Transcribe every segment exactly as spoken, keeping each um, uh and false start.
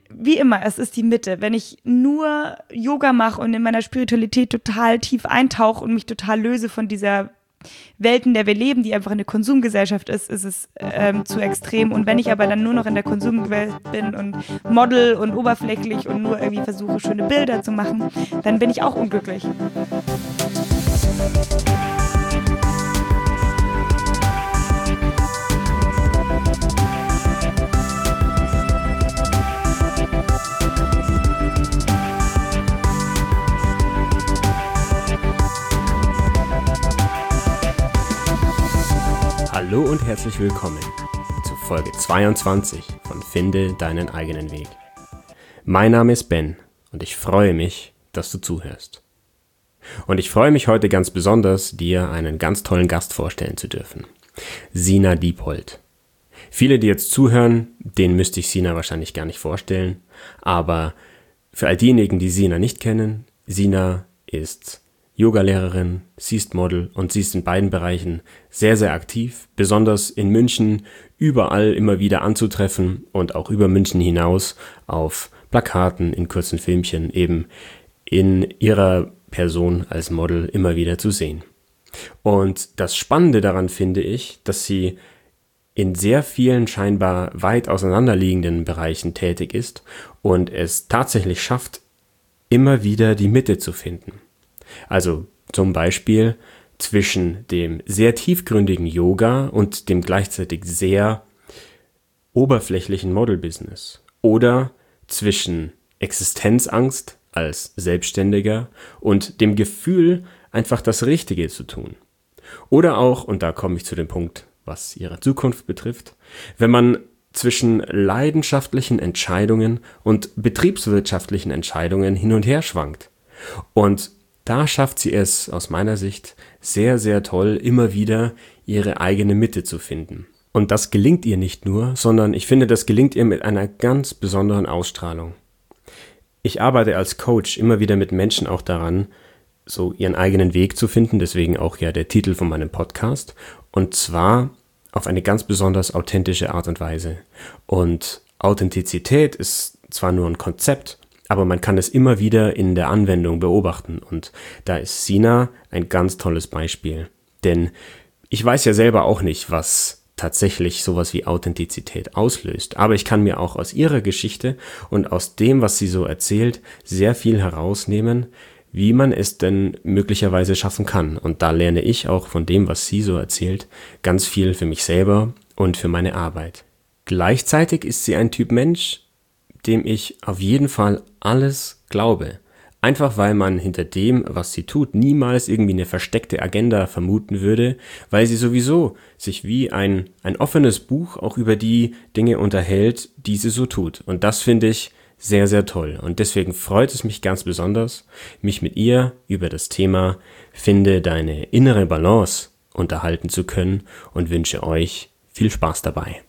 wie immer, es ist die Mitte. Wenn ich nur Yoga mache und in meiner Spiritualität total tief eintauche und mich total löse von dieser Welt, in der wir leben, die einfach eine Konsumgesellschaft ist, ist es ähm, zu extrem. Und wenn ich aber dann nur noch in der Konsumwelt bin und Model und oberflächlich und nur irgendwie versuche, schöne Bilder zu machen, dann bin ich auch unglücklich. Hallo und herzlich willkommen zu Folge zweiundzwanzig von Finde deinen eigenen Weg. Mein Name ist Ben und ich freue mich, dass du zuhörst. Und ich freue mich heute ganz besonders, dir einen ganz tollen Gast vorstellen zu dürfen. Sina Diepold. Viele, die jetzt zuhören, denen müsste ich Sina wahrscheinlich gar nicht vorstellen, aber für all diejenigen, die Sina nicht kennen, Sina ist Yogalehrerin, sie ist Model und sie ist in beiden Bereichen sehr, sehr aktiv, besonders in München überall immer wieder anzutreffen und auch über München hinaus auf Plakaten, in kurzen Filmchen eben in ihrer Person als Model immer wieder zu sehen. Und das Spannende daran finde ich, dass sie in sehr vielen scheinbar weit auseinanderliegenden Bereichen tätig ist und es tatsächlich schafft, immer wieder die Mitte zu finden. Also zum Beispiel zwischen dem sehr tiefgründigen Yoga und dem gleichzeitig sehr oberflächlichen Model-Business oder zwischen Existenzangst als Selbstständiger und dem Gefühl, einfach das Richtige zu tun. Oder auch, und da komme ich zu dem Punkt, was ihre Zukunft betrifft, wenn man zwischen leidenschaftlichen Entscheidungen und betriebswirtschaftlichen Entscheidungen hin und her schwankt. Und da schafft sie es aus meiner Sicht sehr, sehr toll, immer wieder ihre eigene Mitte zu finden. Und das gelingt ihr nicht nur, sondern ich finde, das gelingt ihr mit einer ganz besonderen Ausstrahlung. Ich arbeite als Coach immer wieder mit Menschen auch daran, so ihren eigenen Weg zu finden, deswegen auch ja der Titel von meinem Podcast, und zwar auf eine ganz besonders authentische Art und Weise. Und Authentizität ist zwar nur ein Konzept, aber man kann es immer wieder in der Anwendung beobachten und da ist Sina ein ganz tolles Beispiel. Denn ich weiß ja selber auch nicht, was tatsächlich sowas wie Authentizität auslöst, aber ich kann mir auch aus ihrer Geschichte und aus dem, was sie so erzählt, sehr viel herausnehmen, wie man es denn möglicherweise schaffen kann. Und da lerne ich auch von dem, was sie so erzählt, ganz viel für mich selber und für meine Arbeit. Gleichzeitig ist sie ein Typ Mensch, dem ich auf jeden Fall alles glaube. Einfach weil man hinter dem, was sie tut, niemals irgendwie eine versteckte Agenda vermuten würde, weil sie sowieso sich wie ein, ein offenes Buch auch über die Dinge unterhält, die sie so tut. Und das finde ich sehr, sehr toll. Und deswegen freut es mich ganz besonders, mich mit ihr über das Thema Finde deine innere Balance unterhalten zu können und wünsche euch viel Spaß dabei.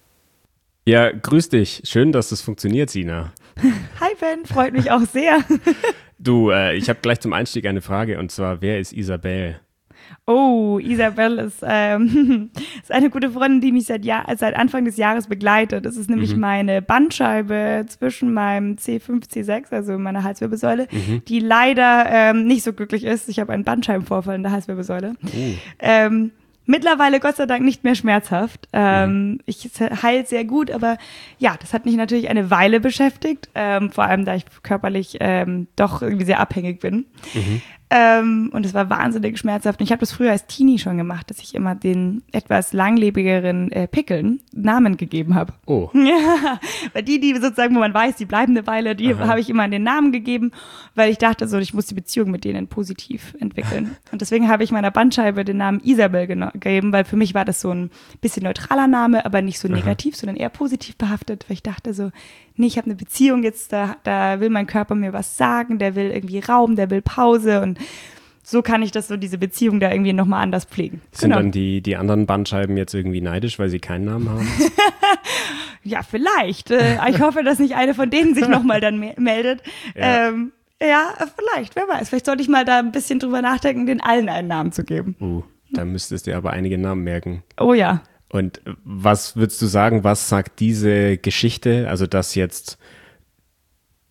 Ja, grüß dich. Schön, dass es funktioniert, Sina. Hi Ben, freut mich auch sehr. Du, äh, ich habe gleich zum Einstieg eine Frage und zwar, wer ist Isabel? Oh, Isabel ist, ähm, ist eine gute Freundin, die mich seit, Jahr, seit Anfang des Jahres begleitet. Das ist nämlich mhm. meine Bandscheibe zwischen meinem C fünf, C sechs, also meiner Halswirbelsäule, mhm. die leider ähm, nicht so glücklich ist. Ich habe einen Bandscheibenvorfall in der Halswirbelsäule. Oh. Ähm, Mittlerweile Gott sei Dank nicht mehr schmerzhaft. Ähm, mhm. Ich heilt sehr gut, aber ja, das hat mich natürlich eine Weile beschäftigt, ähm, vor allem da ich körperlich ähm, doch irgendwie sehr abhängig bin. Mhm. Ähm, und es war wahnsinnig schmerzhaft. Und ich habe das früher als Teenie schon gemacht, dass ich immer den etwas langlebigeren äh, Pickeln Namen gegeben habe. Oh. Ja, weil die, die sozusagen, wo man weiß, die bleiben eine Weile, die habe ich immer den Namen gegeben, weil ich dachte so, ich muss die Beziehung mit denen positiv entwickeln. Und deswegen habe ich meiner Bandscheibe den Namen Isabel geno- gegeben, weil für mich war das so ein bisschen neutraler Name, aber nicht so negativ, Aha. sondern eher positiv behaftet, weil ich dachte so, nee, ich habe eine Beziehung jetzt, da, da will mein Körper mir was sagen, der will irgendwie Raum, der will Pause und so kann ich das so, diese Beziehung da irgendwie nochmal anders pflegen. Sind genau. dann die, die anderen Bandscheiben jetzt irgendwie neidisch, weil sie keinen Namen haben? Ja, vielleicht. Ich hoffe, dass nicht eine von denen sich nochmal dann me- meldet. Ja. Ähm, ja, vielleicht, wer weiß. Vielleicht sollte ich mal da ein bisschen drüber nachdenken, den allen einen Namen zu geben. Uh, da müsstest du aber einige Namen merken. Oh ja. Und was würdest du sagen, was sagt diese Geschichte, also dass jetzt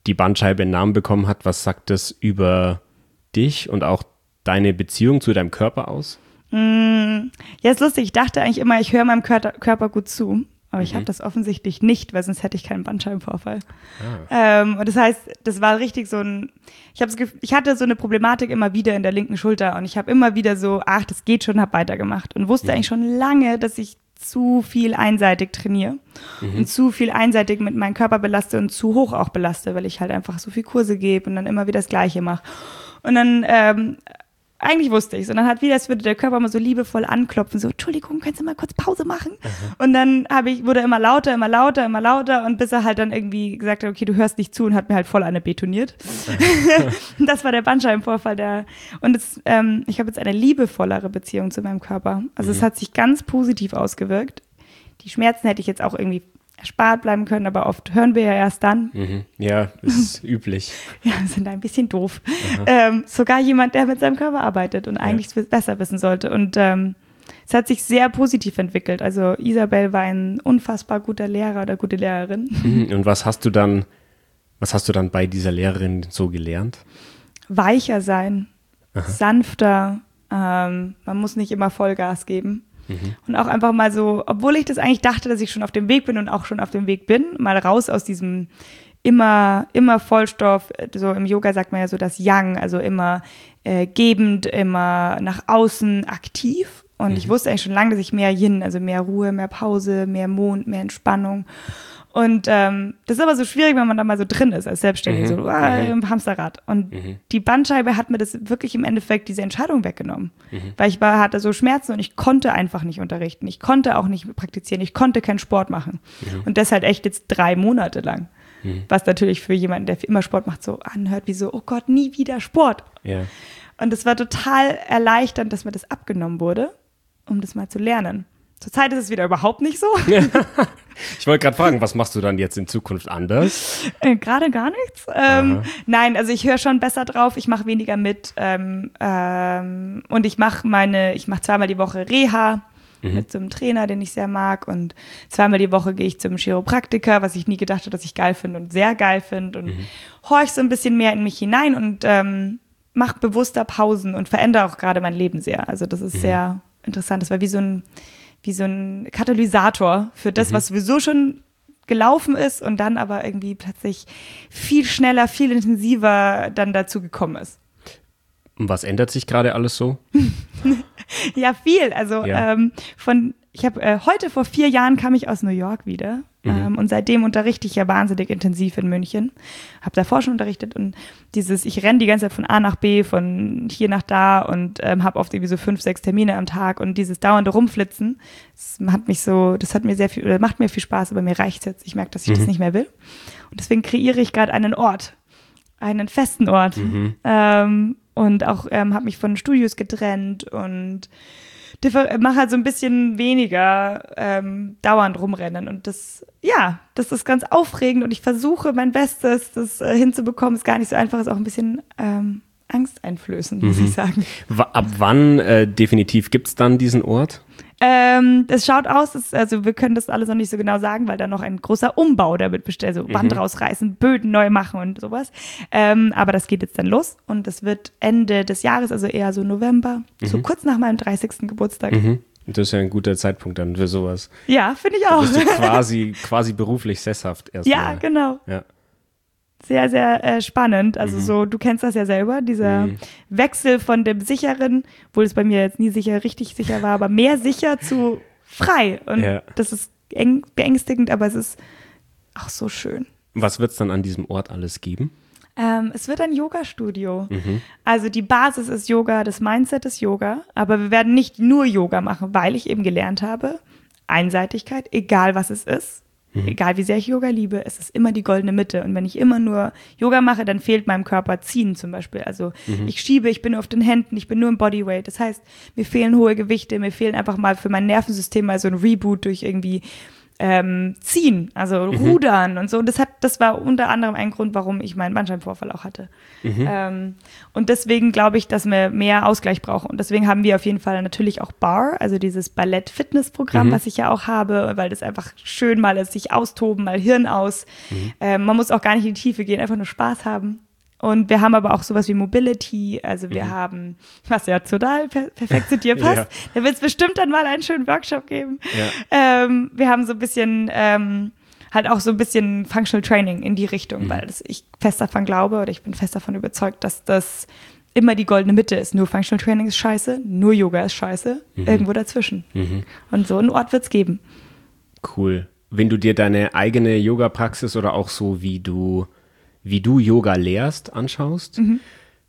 die Bandscheibe einen Namen bekommen hat, was sagt das über dich und auch deine Beziehung zu deinem Körper aus? Mm, ja, ist lustig. Ich dachte eigentlich immer, ich höre meinem Körper, Körper gut zu. Aber ich mhm. habe das offensichtlich nicht, weil sonst hätte ich keinen Bandscheibenvorfall. Ah. Ähm, und das heißt, das war richtig so ein, ich, hab's, ich hatte so eine Problematik immer wieder in der linken Schulter und ich habe immer wieder so, ach, das geht schon, habe weitergemacht und wusste mhm. eigentlich schon lange, dass ich zu viel einseitig trainiere mhm. und zu viel einseitig mit meinem Körper belaste und zu hoch auch belaste, weil ich halt einfach so viel Kurse gebe und dann immer wieder das Gleiche mache. Und dann, ähm, eigentlich wusste ich es. Und dann hat wieder, es würde der Körper immer so liebevoll anklopfen, so, Entschuldigung, kannst du mal kurz Pause machen? Mhm. Und dann habe ich, wurde er immer lauter, immer lauter, immer lauter und bis er halt dann irgendwie gesagt hat, okay, du hörst nicht zu und hat mir halt voll eine betoniert. Mhm. Das war der Bandscheibenvorfall. Der, und es, ähm, ich habe jetzt eine liebevollere Beziehung zu meinem Körper. Also mhm. es hat sich ganz positiv ausgewirkt. Die Schmerzen hätte ich jetzt auch irgendwie erspart bleiben können, aber oft hören wir ja erst dann. Mhm. Ja, das ist üblich. Ja, wir sind ein bisschen doof. Ähm, sogar jemand, der mit seinem Körper arbeitet und eigentlich ja. besser wissen sollte. Und ähm, es hat sich sehr positiv entwickelt. Also Isabel war ein unfassbar guter Lehrer oder gute Lehrerin. Mhm. Und was hast du dann, was hast du dann bei dieser Lehrerin so gelernt? Weicher sein, Aha. sanfter. Ähm, man muss nicht immer Vollgas geben. Mhm. Und auch einfach mal so, obwohl ich das eigentlich dachte, dass ich schon auf dem Weg bin und auch schon auf dem Weg bin, mal raus aus diesem immer, immer Vollstoff, so im Yoga sagt man ja so das Yang, also immer äh, gebend, immer nach außen aktiv. Und mhm. ich wusste eigentlich schon lange, dass ich mehr Yin, also mehr Ruhe, mehr Pause, mehr Mond, mehr Entspannung. Und ähm, das ist aber so schwierig, wenn man da mal so drin ist als Selbstständige, mhm. so ah, mhm. im Hamsterrad. Und mhm. die Bandscheibe hat mir das wirklich im Endeffekt diese Entscheidung weggenommen. Mhm. Weil ich war, hatte so Schmerzen und ich konnte einfach nicht unterrichten. Ich konnte auch nicht praktizieren. Ich konnte keinen Sport machen. Mhm. Und das halt echt jetzt drei Monate lang. Mhm. Was natürlich für jemanden, der immer Sport macht, so anhört wie so, oh Gott, nie wieder Sport. Ja. Und es war total erleichternd, dass mir das abgenommen wurde, um das mal zu lernen. Zurzeit ist es wieder überhaupt nicht so. Ich wollte gerade fragen, was machst du dann jetzt in Zukunft anders? Äh, gerade gar nichts. Ähm, nein, also ich höre schon besser drauf. Ich mache weniger mit ähm, ähm, und ich mache meine, ich mache zweimal die Woche Reha mhm. mit so einem Trainer, den ich sehr mag, und zweimal die Woche gehe ich zum Chiropraktiker, was ich nie gedacht habe, dass ich geil finde und sehr geil finde, und mhm. horche so ein bisschen mehr in mich hinein und ähm, mache bewusster Pausen und verändere auch gerade mein Leben sehr. Also das ist mhm. sehr interessant. Das war wie so ein wie so ein Katalysator für das, mhm. was sowieso schon gelaufen ist und dann aber irgendwie plötzlich viel schneller, viel intensiver dann dazu gekommen ist. Und was ändert sich gerade alles so? Ja, viel. Also ja. Ähm, von, ich habe äh, heute vor vier Jahren kam ich aus New York wieder mhm. ähm, und seitdem unterrichte ich ja wahnsinnig intensiv in München. Habe davor schon unterrichtet und dieses, ich renne die ganze Zeit von A nach B, von hier nach da und ähm, habe oft irgendwie so fünf, sechs Termine am Tag und dieses dauernde Rumflitzen, das hat mich so, das hat mir sehr viel, oder macht mir viel Spaß, aber mir reicht's jetzt. Ich merke, dass ich mhm. das nicht mehr will. Und deswegen kreiere ich gerade einen Ort, einen festen Ort. Mhm. Ähm, und auch ähm, habe mich von Studios getrennt und mache halt so ein bisschen weniger ähm, dauernd rumrennen. Und das, ja, das ist ganz aufregend und ich versuche mein Bestes, das äh, hinzubekommen. Ist gar nicht so einfach, ist auch ein bisschen ähm, angsteinflößend, muss mhm. ich sagen. W- ab wann äh, definitiv gibt es dann diesen Ort? Ähm, es schaut aus, dass, also wir können das alles noch nicht so genau sagen, weil da noch ein großer Umbau damit bestellt, so Wand mhm. rausreißen, Böden neu machen und sowas. Ähm, aber das geht jetzt dann los und das wird Ende des Jahres, also eher so November, mhm. so kurz nach meinem dreißigsten Geburtstag. Mhm. Das ist ja ein guter Zeitpunkt dann für sowas. Ja, finde ich auch. Du bist ja quasi, quasi beruflich sesshaft erstmal. Ja, genau. Ja. Sehr, sehr äh, spannend. Also mhm. so, du kennst das ja selber, dieser mhm. Wechsel von dem sicheren, obwohl es bei mir jetzt nie sicher, richtig sicher war, aber mehr sicher zu frei. Und ja. das ist eng, beängstigend, aber es ist auch so schön. Was wird es dann an diesem Ort alles geben? Ähm, es wird ein Yoga-Studio. Mhm. Also die Basis ist Yoga, das Mindset ist Yoga, aber wir werden nicht nur Yoga machen, weil ich eben gelernt habe, Einseitigkeit, egal was es ist. Mhm. Egal wie sehr ich Yoga liebe, es ist immer die goldene Mitte. Und wenn ich immer nur Yoga mache, dann fehlt meinem Körper Ziehen zum Beispiel. Also mhm. ich schiebe, ich bin nur auf den Händen, ich bin nur im Bodyweight. Das heißt, mir fehlen hohe Gewichte, mir fehlen einfach mal für mein Nervensystem mal so ein Reboot durch irgendwie ähm, ziehen, also Mhm. rudern und so. Und das hat, das war unter anderem ein Grund, warum ich meinen Bandscheibenvorfall auch hatte. Mhm. Ähm, und deswegen glaube ich, dass wir mehr Ausgleich brauchen. Und deswegen haben wir auf jeden Fall natürlich auch Bar, also dieses Ballett-Fitness-Programm, Mhm. was ich ja auch habe, weil das einfach schön mal ist, sich austoben, mal Hirn aus. Mhm. Ähm, man muss auch gar nicht in die Tiefe gehen, einfach nur Spaß haben. Und wir haben aber auch sowas wie Mobility, also wir mhm. haben, was ja total per- perfekt zu dir passt, ja. Da wird es bestimmt dann mal einen schönen Workshop geben. Ja. Ähm, wir haben so ein bisschen, ähm, halt auch so ein bisschen Functional Training in die Richtung, mhm. weil das, ich fest davon glaube oder ich bin fest davon überzeugt, dass das immer die goldene Mitte ist. Nur Functional Training ist scheiße, nur Yoga ist scheiße, mhm. irgendwo dazwischen. Mhm. Und so einen Ort wird es geben. Cool. Wenn du dir deine eigene Yoga-Praxis oder auch so, wie du wie du Yoga lehrst, anschaust. Mhm.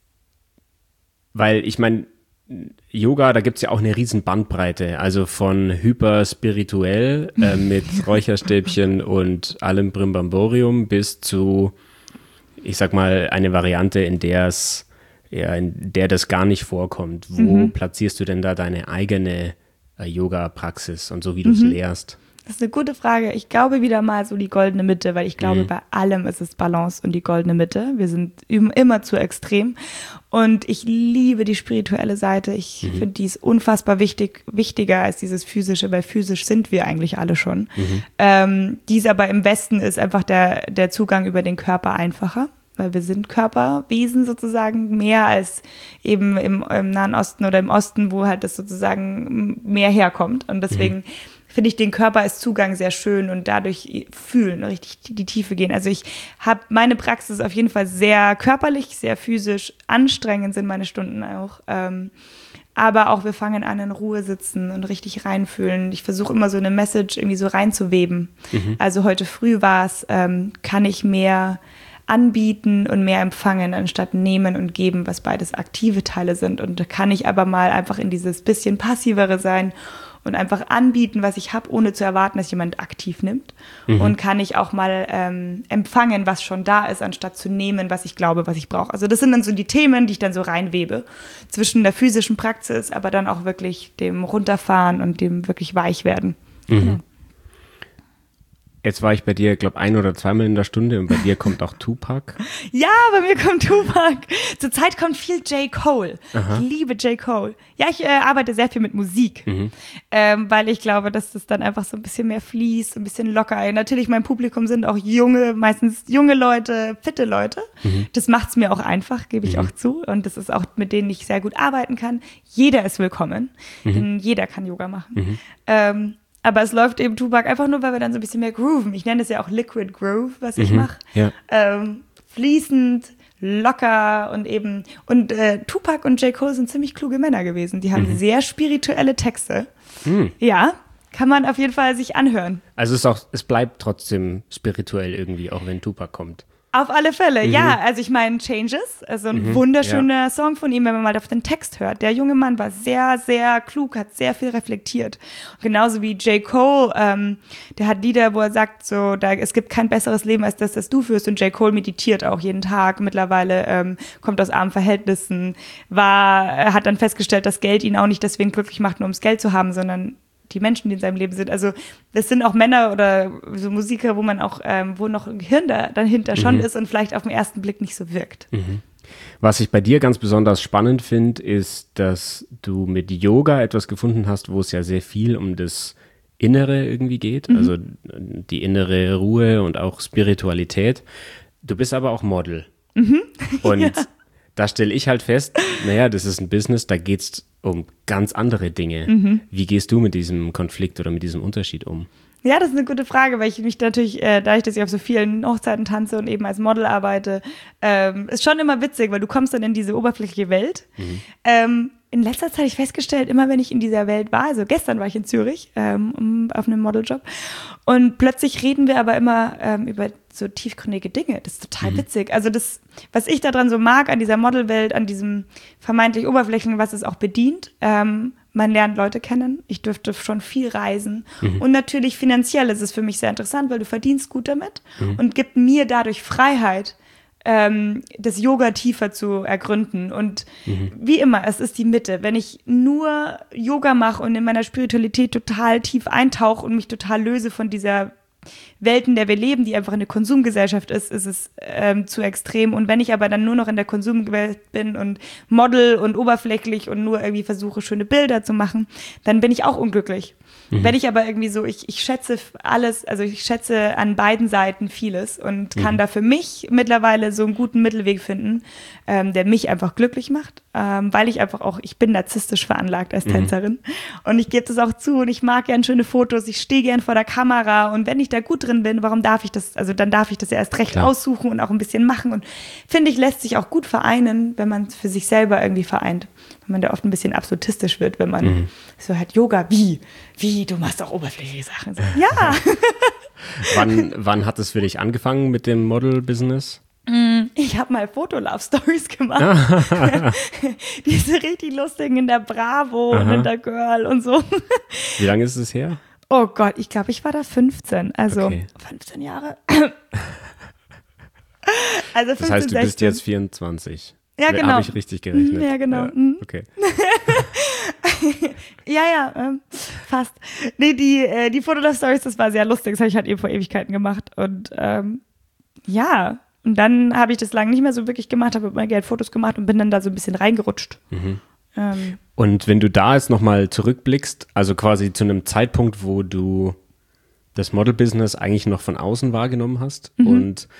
Weil ich meine, Yoga, da gibt es ja auch eine riesen Bandbreite, also von hyperspirituell äh, mit Räucherstäbchen und allem Brimborium bis zu, ich sag mal, eine Variante, in der es, ja, in der das gar nicht vorkommt. Wo mhm. platzierst du denn da deine eigene äh, Yoga-Praxis und so, wie du es mhm. lehrst? Das ist eine gute Frage. Ich glaube wieder mal so die goldene Mitte, weil ich glaube, mhm. bei allem ist es Balance und die goldene Mitte. Wir sind immer zu extrem. Und ich liebe die spirituelle Seite. Ich mhm. finde, die ist unfassbar wichtig, wichtiger als dieses Physische, weil physisch sind wir eigentlich alle schon. Mhm. Ähm, dies aber im Westen ist einfach der, der Zugang über den Körper einfacher. Weil wir sind Körperwesen sozusagen, mehr als eben im, im Nahen Osten oder im Osten, wo halt das sozusagen mehr herkommt. Und deswegen mhm. finde ich den Körper als Zugang sehr schön und dadurch fühlen, richtig die Tiefe gehen. Also ich habe meine Praxis auf jeden Fall sehr körperlich, sehr physisch, anstrengend sind meine Stunden auch. Ähm, aber auch wir fangen an in Ruhe sitzen und richtig reinfühlen. Ich versuche immer so eine Message irgendwie so reinzuweben. Mhm. Also heute früh war es, ähm, kann ich mehr anbieten und mehr empfangen, anstatt nehmen und geben, was beides aktive Teile sind. Und da kann ich aber mal einfach in dieses bisschen passivere sein und einfach anbieten, was ich habe, ohne zu erwarten, dass jemand aktiv nimmt. Mhm. Und kann ich auch mal ähm, empfangen, was schon da ist, anstatt zu nehmen, was ich glaube, was ich brauche. Also das sind dann so die Themen, die ich dann so reinwebe zwischen der physischen Praxis, aber dann auch wirklich dem Runterfahren und dem wirklich Weichwerden. Mhm. Genau. Jetzt war ich bei dir, glaube ein oder zweimal in der Stunde und bei dir kommt auch Tupac. Ja, bei mir kommt Tupac. Zurzeit kommt viel J. Cole. Aha. Ich liebe J. Cole. Ja, ich äh, arbeite sehr viel mit Musik, mhm. ähm, weil ich glaube, dass das dann einfach so ein bisschen mehr fließt, ein bisschen locker. Natürlich, mein Publikum sind auch junge, meistens junge Leute, fitte Leute. Mhm. Das macht es mir auch einfach, gebe ich mhm. auch zu. Und das ist auch, mit denen ich sehr gut arbeiten kann. Jeder ist willkommen. Mhm. Denn jeder kann Yoga machen. Mhm. Ähm, Aber es läuft eben Tupac einfach nur, weil wir dann so ein bisschen mehr grooven. Ich nenne das ja auch Liquid Groove, was ich mhm, mache. Ja. Ähm, fließend, locker und eben. Und äh, Tupac und J. Cole sind ziemlich kluge Männer gewesen. Die haben mhm. sehr spirituelle Texte. Mhm. Ja, kann man auf jeden Fall sich anhören. Also es, ist auch, es bleibt trotzdem spirituell irgendwie, auch wenn Tupac kommt. Auf alle Fälle, mhm. ja. Also ich meine Changes, also ein mhm, wunderschöner ja. Song von ihm, wenn man mal auf den Text hört. Der junge Mann war sehr, sehr klug, hat sehr viel reflektiert. Genauso wie J. Cole, ähm, der hat Lieder, wo er sagt, so, da, es gibt kein besseres Leben als das, das du führst. Und J. Cole meditiert auch jeden Tag mittlerweile, ähm, kommt aus armen Verhältnissen, war, hat dann festgestellt, dass Geld ihn auch nicht deswegen glücklich macht, nur ums Geld zu haben, sondern die Menschen, die in seinem Leben sind. Also das sind auch Männer oder so Musiker, wo man auch, ähm, wo noch ein Gehirn da, dahinter mhm. schon ist und vielleicht auf den ersten Blick nicht so wirkt. Mhm. Was ich bei dir ganz besonders spannend finde, ist, dass du mit Yoga etwas gefunden hast, wo es ja sehr viel um das Innere irgendwie geht, mhm. also die innere Ruhe und auch Spiritualität. Du bist aber auch Model. Mhm. Und ja. da stelle ich halt fest, naja, das ist ein Business, da geht es um ganz andere Dinge. Mhm. Wie gehst du mit diesem Konflikt oder mit diesem Unterschied um? Ja, das ist eine gute Frage, weil ich mich natürlich, äh, dadurch, dass ich auf so vielen Hochzeiten tanze und eben als Model arbeite, ähm, ist schon immer witzig, weil du kommst dann in diese oberflächliche Welt. Mhm. Ähm, in letzter Zeit habe ich festgestellt, immer wenn ich in dieser Welt war, also gestern war ich in Zürich ähm, um, auf einem Modeljob und plötzlich reden wir aber immer ähm, über so tiefgründige Dinge. Das ist total mhm. witzig. Also das, was ich daran so mag an dieser Modelwelt, an diesem vermeintlich Oberflächlichen, was es auch bedient, ähm, man lernt Leute kennen. Ich dürfte schon viel reisen. Mhm. Und natürlich finanziell ist es für mich sehr interessant, weil du verdienst gut damit mhm. und gibt mir dadurch Freiheit, ähm, das Yoga tiefer zu ergründen. Und mhm. wie immer, es ist die Mitte. Wenn ich nur Yoga mache und in meiner Spiritualität total tief eintauche und mich total löse von dieser Welt, in der wir leben, die einfach eine Konsumgesellschaft ist, ist es ähm, zu extrem. Und wenn ich aber dann nur noch in der Konsumwelt bin und Model und oberflächlich und nur irgendwie versuche, schöne Bilder zu machen, dann bin ich auch unglücklich. Mhm. Wenn ich aber irgendwie so, ich, ich schätze alles, also ich schätze an beiden Seiten vieles und kann mhm. da für mich mittlerweile so einen guten Mittelweg finden, ähm, der mich einfach glücklich macht, ähm, weil ich einfach auch, ich bin narzisstisch veranlagt als Tänzerin mhm. und ich gebe das auch zu und ich mag gern schöne Fotos, ich stehe gern vor der Kamera und wenn ich da gut drin bin, warum darf ich das, also dann darf ich das ja erst recht Klar. aussuchen und auch ein bisschen machen und finde ich, lässt sich auch gut vereinen, wenn man es für sich selber irgendwie vereint. Wenn man da oft ein bisschen absolutistisch wird, wenn man mhm. so hat, Yoga, wie? Wie? Du machst auch oberflächliche Sachen. So, ja. wann, wann hat es für dich angefangen mit dem Model-Business? Ich habe mal Foto-Love-Stories gemacht. Diese richtig lustigen in der Bravo Aha. und in der Girl und so. Wie lange ist es her? Oh Gott, ich glaube, ich war da fünfzehn. Also okay. fünfzehn Jahre. Also fünfzehn, das heißt, du sechzehn. Bist jetzt vierundzwanzig. Ja, genau. Habe ich richtig gerechnet? Ja, genau. Ja, okay. ja, ja, ähm, fast. Nee, die, äh, die Fotolove-Stories, das war sehr lustig. Das habe ich halt eben vor Ewigkeiten gemacht. Und ähm, ja, und dann habe ich das lange nicht mehr so wirklich gemacht, habe immer gerne Fotos gemacht und bin dann da so ein bisschen reingerutscht. Mhm. Ähm, und wenn du da jetzt nochmal zurückblickst, also quasi zu einem Zeitpunkt, wo du das Model-Business eigentlich noch von außen wahrgenommen hast mhm. und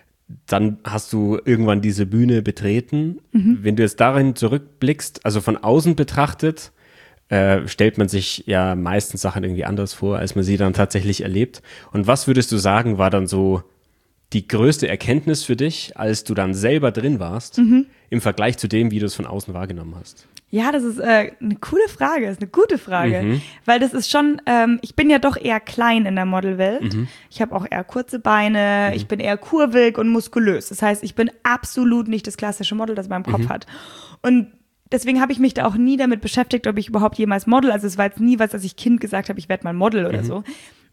dann hast du irgendwann diese Bühne betreten. Mhm. Wenn du jetzt darin zurückblickst, also von außen betrachtet, äh, stellt man sich ja meistens Sachen irgendwie anders vor, als man sie dann tatsächlich erlebt. Und was würdest du sagen, war dann so die größte Erkenntnis für dich, als du dann selber drin warst, mhm. im Vergleich zu dem, wie du es von außen wahrgenommen hast? Ja, das ist äh, eine coole Frage, das ist eine gute Frage, mhm. weil das ist schon, ähm, ich bin ja doch eher klein in der Modelwelt. Mhm. Ich habe auch eher kurze Beine, mhm. ich bin eher kurvig und muskulös. Das heißt, ich bin absolut nicht das klassische Model, das man im Kopf mhm. hat. Und deswegen habe ich mich da auch nie damit beschäftigt, ob ich überhaupt jemals Model, also es war jetzt nie was, dass ich Kind gesagt habe, ich werde mal Model oder mhm. so.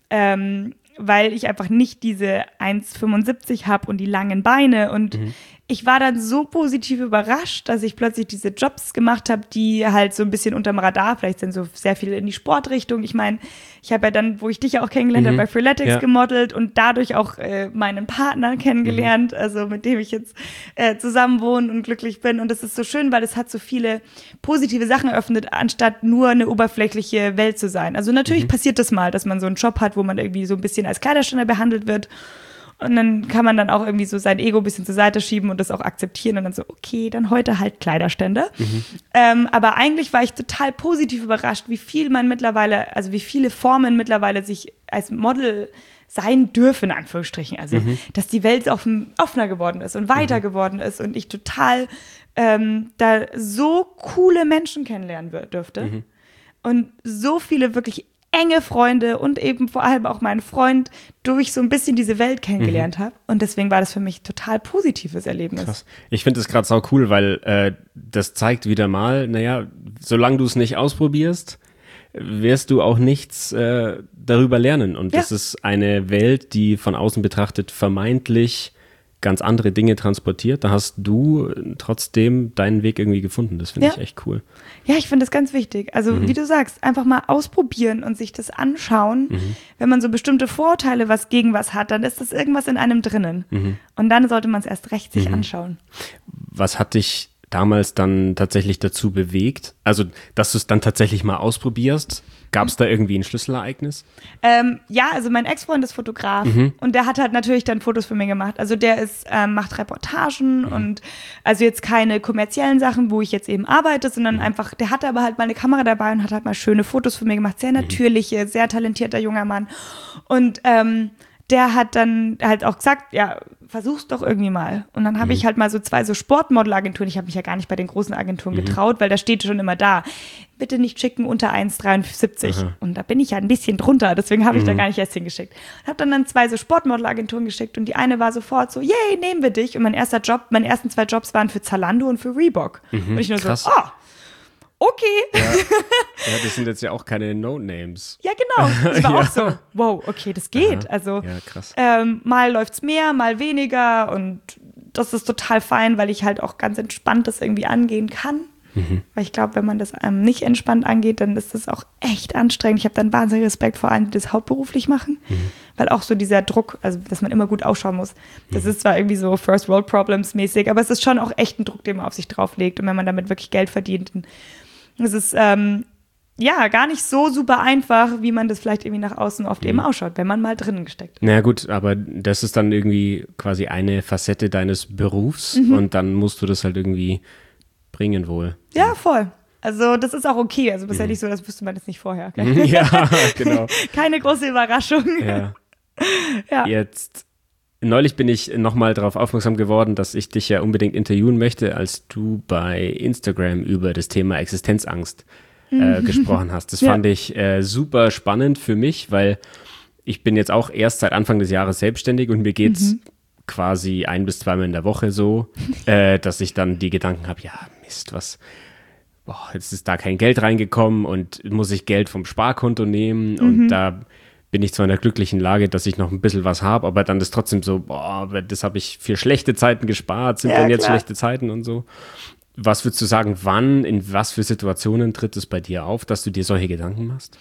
Ähm, weil ich einfach nicht diese eins Komma fünfundsiebzig habe und die langen Beine und mhm. ich war dann so positiv überrascht, dass ich plötzlich diese Jobs gemacht habe, die halt so ein bisschen unterm Radar, vielleicht sind so sehr viel in die Sportrichtung. Ich meine, ich habe ja dann, wo ich dich ja auch kennengelernt mhm. habe, bei Freeletics ja. gemodelt und dadurch auch äh, meinen Partner kennengelernt, mhm. also mit dem ich jetzt äh, zusammen wohne und glücklich bin. Und das ist so schön, weil es hat so viele positive Sachen eröffnet, anstatt nur eine oberflächliche Welt zu sein. Also natürlich mhm. passiert das mal, dass man so einen Job hat, wo man irgendwie so ein bisschen als Kleiderständer behandelt wird. Und dann kann man dann auch irgendwie so sein Ego ein bisschen zur Seite schieben und das auch akzeptieren und dann so, okay, dann heute halt Kleiderständer. Mhm. Ähm, aber eigentlich war ich total positiv überrascht, wie viel man mittlerweile, also wie viele Formen mittlerweile sich als Model sein dürfen, in Anführungsstrichen. Also, mhm. dass die Welt offen, offener geworden ist und weiter mhm. geworden ist und ich total ähm, da so coole Menschen kennenlernen dürfte. Mhm. Und so viele wirklich enge Freunde und eben vor allem auch meinen Freund durch so ein bisschen diese Welt kennengelernt mhm. habe. Und deswegen war das für mich total positives Erlebnis. Krass. Ich finde das gerade sau cool, weil äh, das zeigt wieder mal, naja, solange du es nicht ausprobierst, wirst du auch nichts äh, darüber lernen. Und ja. das ist eine Welt, die von außen betrachtet vermeintlich ganz andere Dinge transportiert. Da hast du trotzdem deinen Weg irgendwie gefunden. Das finde ja. ich echt cool. Ja, ich finde das ganz wichtig. Also mhm. wie du sagst, einfach mal ausprobieren und sich das anschauen. Mhm. Wenn man so bestimmte Vorurteile was gegen was hat, dann ist das irgendwas in einem drinnen. Mhm. Und dann sollte man es erst recht sich mhm. anschauen. Was hat dich damals dann tatsächlich dazu bewegt? Also, dass du es dann tatsächlich mal ausprobierst? Gab es da irgendwie ein Schlüsselereignis? Ähm, ja, also mein Ex-Freund ist Fotograf mhm. und der hat halt natürlich dann Fotos für mich gemacht. Also der ist, ähm, macht Reportagen mhm. und also jetzt keine kommerziellen Sachen, wo ich jetzt eben arbeite, sondern mhm. einfach, der hatte aber halt mal eine Kamera dabei und hat halt mal schöne Fotos für mich gemacht. Sehr natürliche, mhm. sehr talentierter junger Mann. Und ähm, der hat dann halt auch gesagt, ja, versuch's doch irgendwie mal. Und dann habe mhm. ich halt mal so zwei so Sportmodelagenturen, ich habe mich ja gar nicht bei den großen Agenturen mhm. getraut, weil da steht schon immer da, bitte nicht schicken unter eins Komma dreiundsiebzig. Aha. Und da bin ich ja ein bisschen drunter, deswegen habe ich mhm. da gar nicht erst hingeschickt. Ich habe dann, dann zwei so Sportmodelagenturen geschickt und die eine war sofort so, yay, nehmen wir dich. Und mein erster Job, meine ersten zwei Jobs waren für Zalando und für Reebok. Mhm. Und ich nur Krass. so, oh, okay. Ja. ja, das sind jetzt ja auch keine No-Names. Ja, genau. Ich war ja. auch so, wow, okay, das geht. Aha. Also ja, krass. Ähm, mal läuft's mehr, mal weniger und das ist total fein, weil ich halt auch ganz entspannt das irgendwie angehen kann. Mhm. Weil ich glaube, wenn man das ähm, nicht entspannt angeht, dann ist das auch echt anstrengend. Ich habe dann wahnsinnig Respekt vor allen, die das hauptberuflich machen, mhm. weil auch so dieser Druck, also dass man immer gut ausschauen muss, das mhm. ist zwar irgendwie so First World Problems mäßig, aber es ist schon auch echt ein Druck, den man auf sich drauflegt. Und wenn man damit wirklich Geld verdient, dann ist es ähm, ja gar nicht so super einfach, wie man das vielleicht irgendwie nach außen oft mhm. eben ausschaut, wenn man mal drinnen gesteckt ist. Na naja, gut, aber das ist dann irgendwie quasi eine Facette deines Berufs mhm. und dann musst du das halt irgendwie bringen wohl. Ja, voll. Also das ist auch okay. Also das ist ja nicht so, das wüsste man jetzt nicht vorher. Okay? Ja, genau. Keine große Überraschung. Ja. ja. Jetzt, neulich bin ich nochmal darauf aufmerksam geworden, dass ich dich ja unbedingt interviewen möchte, als du bei Instagram über das Thema Existenzangst äh, gesprochen hast. Das ja. fand ich äh, super spannend für mich, weil ich bin jetzt auch erst seit Anfang des Jahres selbstständig und mir geht's mhm. quasi ein bis zweimal in der Woche so, äh, dass ich dann die Gedanken habe, ja, Mist, was, boah, jetzt ist da kein Geld reingekommen und muss ich Geld vom Sparkonto nehmen mhm. und da bin ich zwar in der glücklichen Lage, dass ich noch ein bisschen was habe, aber dann ist trotzdem so, boah, das habe ich für schlechte Zeiten gespart, sind ja, denn jetzt klar. schlechte Zeiten und so. Was würdest du sagen, wann, in was für Situationen tritt es bei dir auf, dass du dir solche Gedanken machst?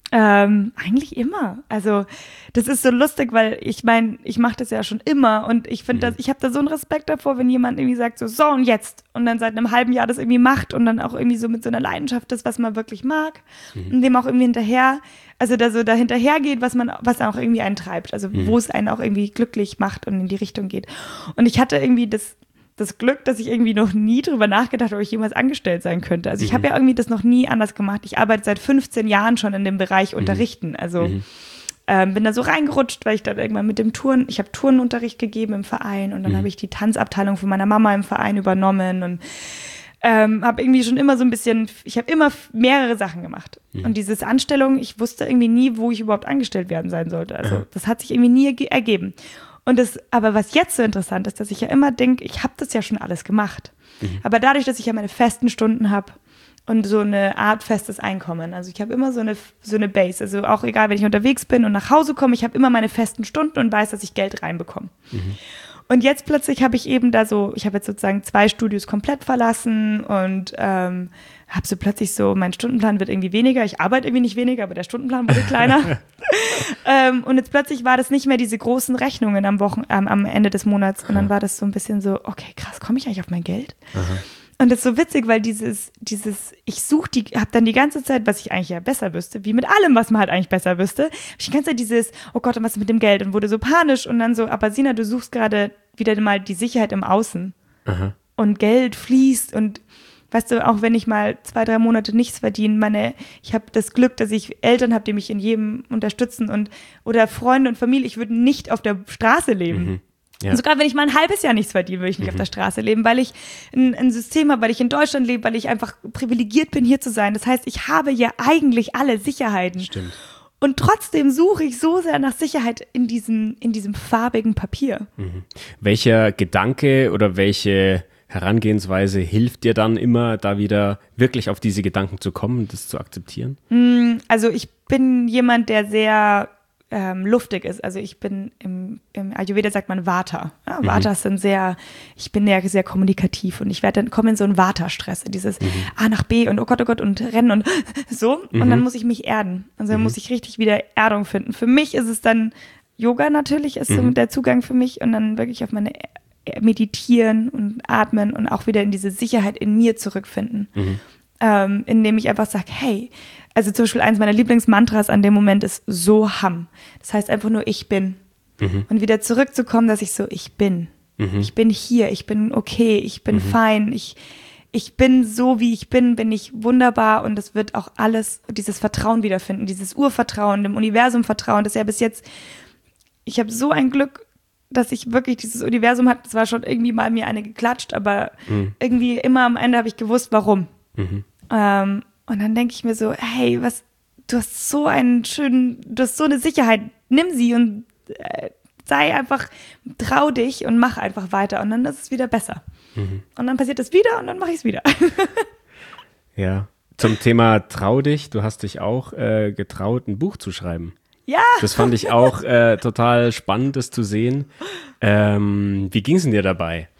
Ähm, eigentlich immer. Also das ist so lustig, weil ich meine, ich mache das ja schon immer und ich finde, mhm. dass ich habe da so einen Respekt davor, wenn jemand irgendwie sagt so, so und jetzt und dann seit einem halben Jahr das irgendwie macht und dann auch irgendwie so mit so einer Leidenschaft das, was man wirklich mag mhm. und dem auch irgendwie hinterher, also da so da hinterher geht, was man, was auch irgendwie einen treibt, also mhm. wo es einen auch irgendwie glücklich macht und in die Richtung geht. Und ich hatte irgendwie das das Glück, dass ich irgendwie noch nie drüber nachgedacht habe, ob ich jemals angestellt sein könnte. Also ich mhm. habe ja irgendwie das noch nie anders gemacht. Ich arbeite seit fünfzehn Jahren schon in dem Bereich mhm. Unterrichten. Also mhm. ähm, bin da so reingerutscht, weil ich dann irgendwann mit dem Turnen, ich habe Turnunterricht gegeben im Verein und dann mhm. habe ich die Tanzabteilung von meiner Mama im Verein übernommen und ähm, habe irgendwie schon immer so ein bisschen, ich habe immer mehrere Sachen gemacht. Mhm. Und dieses Anstellung, ich wusste irgendwie nie, wo ich überhaupt angestellt werden sein sollte. Also mhm. das hat sich irgendwie nie ge- ergeben. Und das, aber was jetzt so interessant ist, dass ich ja immer denke, ich habe das ja schon alles gemacht. Mhm. Aber dadurch, dass ich ja meine festen Stunden habe und so eine Art festes Einkommen, also ich habe immer so eine, so eine Base, also auch egal, wenn ich unterwegs bin und nach Hause komme, ich habe immer meine festen Stunden und weiß, dass ich Geld reinbekomme. Mhm. Und jetzt plötzlich habe ich eben da so, ich habe jetzt sozusagen zwei Studios komplett verlassen und ähm, habe so plötzlich so, mein Stundenplan wird irgendwie weniger, ich arbeite irgendwie nicht weniger, aber der Stundenplan wurde kleiner. ähm, und jetzt plötzlich war das nicht mehr diese großen Rechnungen am Wochen, ähm, am Ende des Monats und dann war das so ein bisschen so, okay, krass, komme ich eigentlich auf mein Geld? Aha. Und das ist so witzig, weil dieses, dieses, ich suche die, habe dann die ganze Zeit, was ich eigentlich ja besser wüsste, wie mit allem, was man halt eigentlich besser wüsste, hab ich die ganze Zeit dieses, oh Gott, und was ist mit dem Geld? Und wurde so panisch und dann so, aber Sina, du suchst gerade wieder mal die Sicherheit im Außen. Aha. Und Geld fließt und weißt du, auch wenn ich mal zwei, drei Monate nichts verdiene, meine, ich habe das Glück, dass ich Eltern habe, die mich in jedem unterstützen und oder Freunde und Familie, ich würde nicht auf der Straße leben. Mhm. Ja. Sogar wenn ich mal ein halbes Jahr nichts verdiene, würde ich nicht mhm. auf der Straße leben, weil ich ein, ein System habe, weil ich in Deutschland lebe, weil ich einfach privilegiert bin, hier zu sein. Das heißt, ich habe ja eigentlich alle Sicherheiten. Stimmt. Und trotzdem suche ich so sehr nach Sicherheit in diesem, in diesem farbigen Papier. Mhm. Welcher Gedanke oder welche Herangehensweise hilft dir dann immer, da wieder wirklich auf diese Gedanken zu kommen, das zu akzeptieren? Also ich bin jemand, der sehr ähm, luftig ist. Also ich bin im, im Ayurveda sagt man Vata. Ja, Vatas mhm. sind sehr, ich bin ja sehr kommunikativ und ich werde dann komme in so einen Vata-Stress, dieses mhm. A nach B und oh Gott, oh Gott und rennen und so. Mhm. Und dann muss ich mich erden. Also dann mhm. muss ich richtig wieder Erdung finden. Für mich ist es dann Yoga natürlich, ist so mhm. der Zugang für mich und dann wirklich auf meine meditieren und atmen und auch wieder in diese Sicherheit in mir zurückfinden. Mhm. Ähm, indem ich einfach sage, hey, also zum Beispiel eins meiner Lieblingsmantras an dem Moment ist Soham. Das heißt einfach nur, ich bin. Mhm. Und wieder zurückzukommen, dass ich so, ich bin. Mhm. Ich bin hier, ich bin okay, ich bin mhm. fein, ich, ich bin so, wie ich bin, bin ich wunderbar und das wird auch alles, dieses Vertrauen wiederfinden, dieses Urvertrauen, dem Universum vertrauen, das ja bis jetzt, ich habe so ein Glück, dass ich wirklich dieses Universum hatte, es war schon irgendwie mal mir eine geklatscht, aber mhm. irgendwie immer am Ende habe ich gewusst, warum. Mhm. Ähm, und dann denke ich mir so, hey, was, du hast so einen schönen, du hast so eine Sicherheit, nimm sie und äh, sei einfach, trau dich und mach einfach weiter und dann ist es wieder besser. Mhm. Und dann passiert das wieder und dann mache ich es wieder. Ja, zum Thema trau dich, du hast dich auch äh, getraut, ein Buch zu schreiben. Ja. Das fand ich auch äh, total spannend, das zu sehen. Ähm, wie ging es denn dir dabei?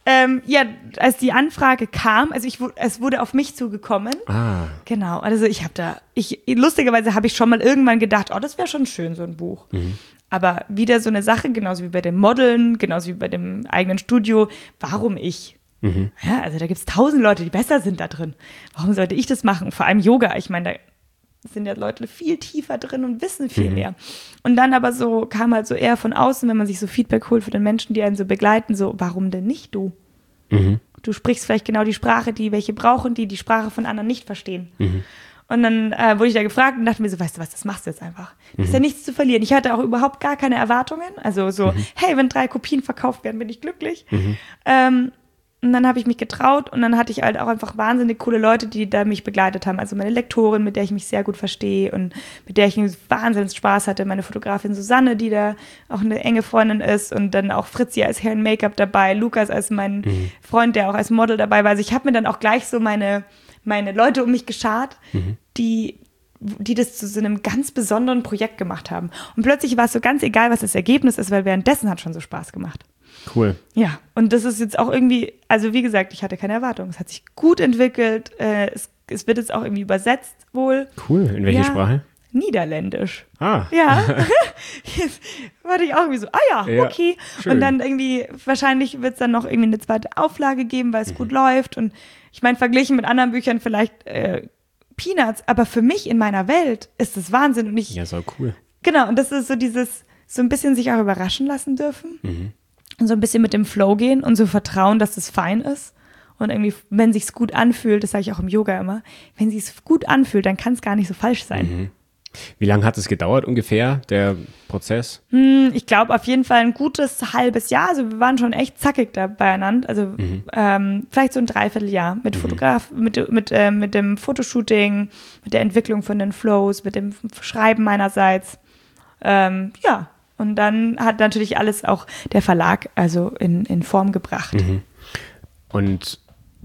Ähm, ja, als die Anfrage kam, also ich, es wurde auf mich zugekommen. Ah. Genau, also ich habe da, ich lustigerweise habe ich schon mal irgendwann gedacht, oh, das wäre schon schön, so ein Buch. Mhm. Aber wieder so eine Sache, genauso wie bei dem Modeln, genauso wie bei dem eigenen Studio, warum ich? Mhm. Ja, also da gibt es tausend Leute, die besser sind da drin. Warum sollte ich das machen? Vor allem Yoga, ich meine, da sind ja Leute viel tiefer drin und wissen viel mhm. mehr. Und dann aber so kam halt so eher von außen, wenn man sich so Feedback holt von den Menschen, die einen so begleiten, so, warum denn nicht du? Mhm. Du sprichst vielleicht genau die Sprache, die welche brauchen, die die Sprache von anderen nicht verstehen. Mhm. Und dann äh, wurde ich da gefragt und dachte mir so, weißt du was, das machst du jetzt einfach. Du hast mhm. ja nichts zu verlieren. Ich hatte auch überhaupt gar keine Erwartungen. Also so, mhm. hey, wenn drei Kopien verkauft werden, bin ich glücklich. Mhm. Ähm, Und dann habe ich mich getraut und dann hatte ich halt auch einfach wahnsinnig coole Leute, die da mich begleitet haben. Also meine Lektorin, mit der ich mich sehr gut verstehe und mit der ich einen wahnsinnig Spaß hatte. Meine Fotografin Susanne, die da auch eine enge Freundin ist und dann auch Fritzi als Hair and Make-up dabei, Lukas als mein mhm. Freund, der auch als Model dabei war. Also ich habe mir dann auch gleich so meine, meine Leute um mich geschart, mhm. die die das zu so einem ganz besonderen Projekt gemacht haben. Und plötzlich war es so ganz egal, was das Ergebnis ist, weil währenddessen hat schon so Spaß gemacht. Cool. Ja, und das ist jetzt auch irgendwie, also wie gesagt, ich hatte keine Erwartung. Es hat sich gut entwickelt. Äh, es, es wird jetzt auch irgendwie übersetzt wohl. Cool. In welche ja, Sprache? Niederländisch. Ah. Ja. Jetzt warte ich auch irgendwie so, ah ja, ja okay. Schön. Und dann irgendwie, wahrscheinlich wird es dann noch irgendwie eine zweite Auflage geben, weil es mhm. gut läuft. Und ich meine, verglichen mit anderen Büchern vielleicht äh, Peanuts, aber für mich in meiner Welt ist das Wahnsinn. Und ich, ja, so cool. Genau, und das ist so dieses, so ein bisschen sich auch überraschen lassen dürfen. Mhm. Und so ein bisschen mit dem Flow gehen und so vertrauen, dass es fein ist. Und irgendwie, wenn sich's gut anfühlt, das sage ich auch im Yoga immer, wenn sich's gut anfühlt, dann kann es gar nicht so falsch sein. Mhm. Wie lange hat es gedauert ungefähr, der Prozess? Hm, ich glaube auf jeden Fall ein gutes halbes Jahr. Also wir waren schon echt zackig da beieinander. Also mhm. ähm, vielleicht so ein Dreivierteljahr mit Fotograf, mhm. mit, mit, äh, mit dem Fotoshooting, mit der Entwicklung von den Flows, mit dem Schreiben meinerseits. Ähm, ja. Und dann hat natürlich alles auch der Verlag also in, in Form gebracht. Mhm. Und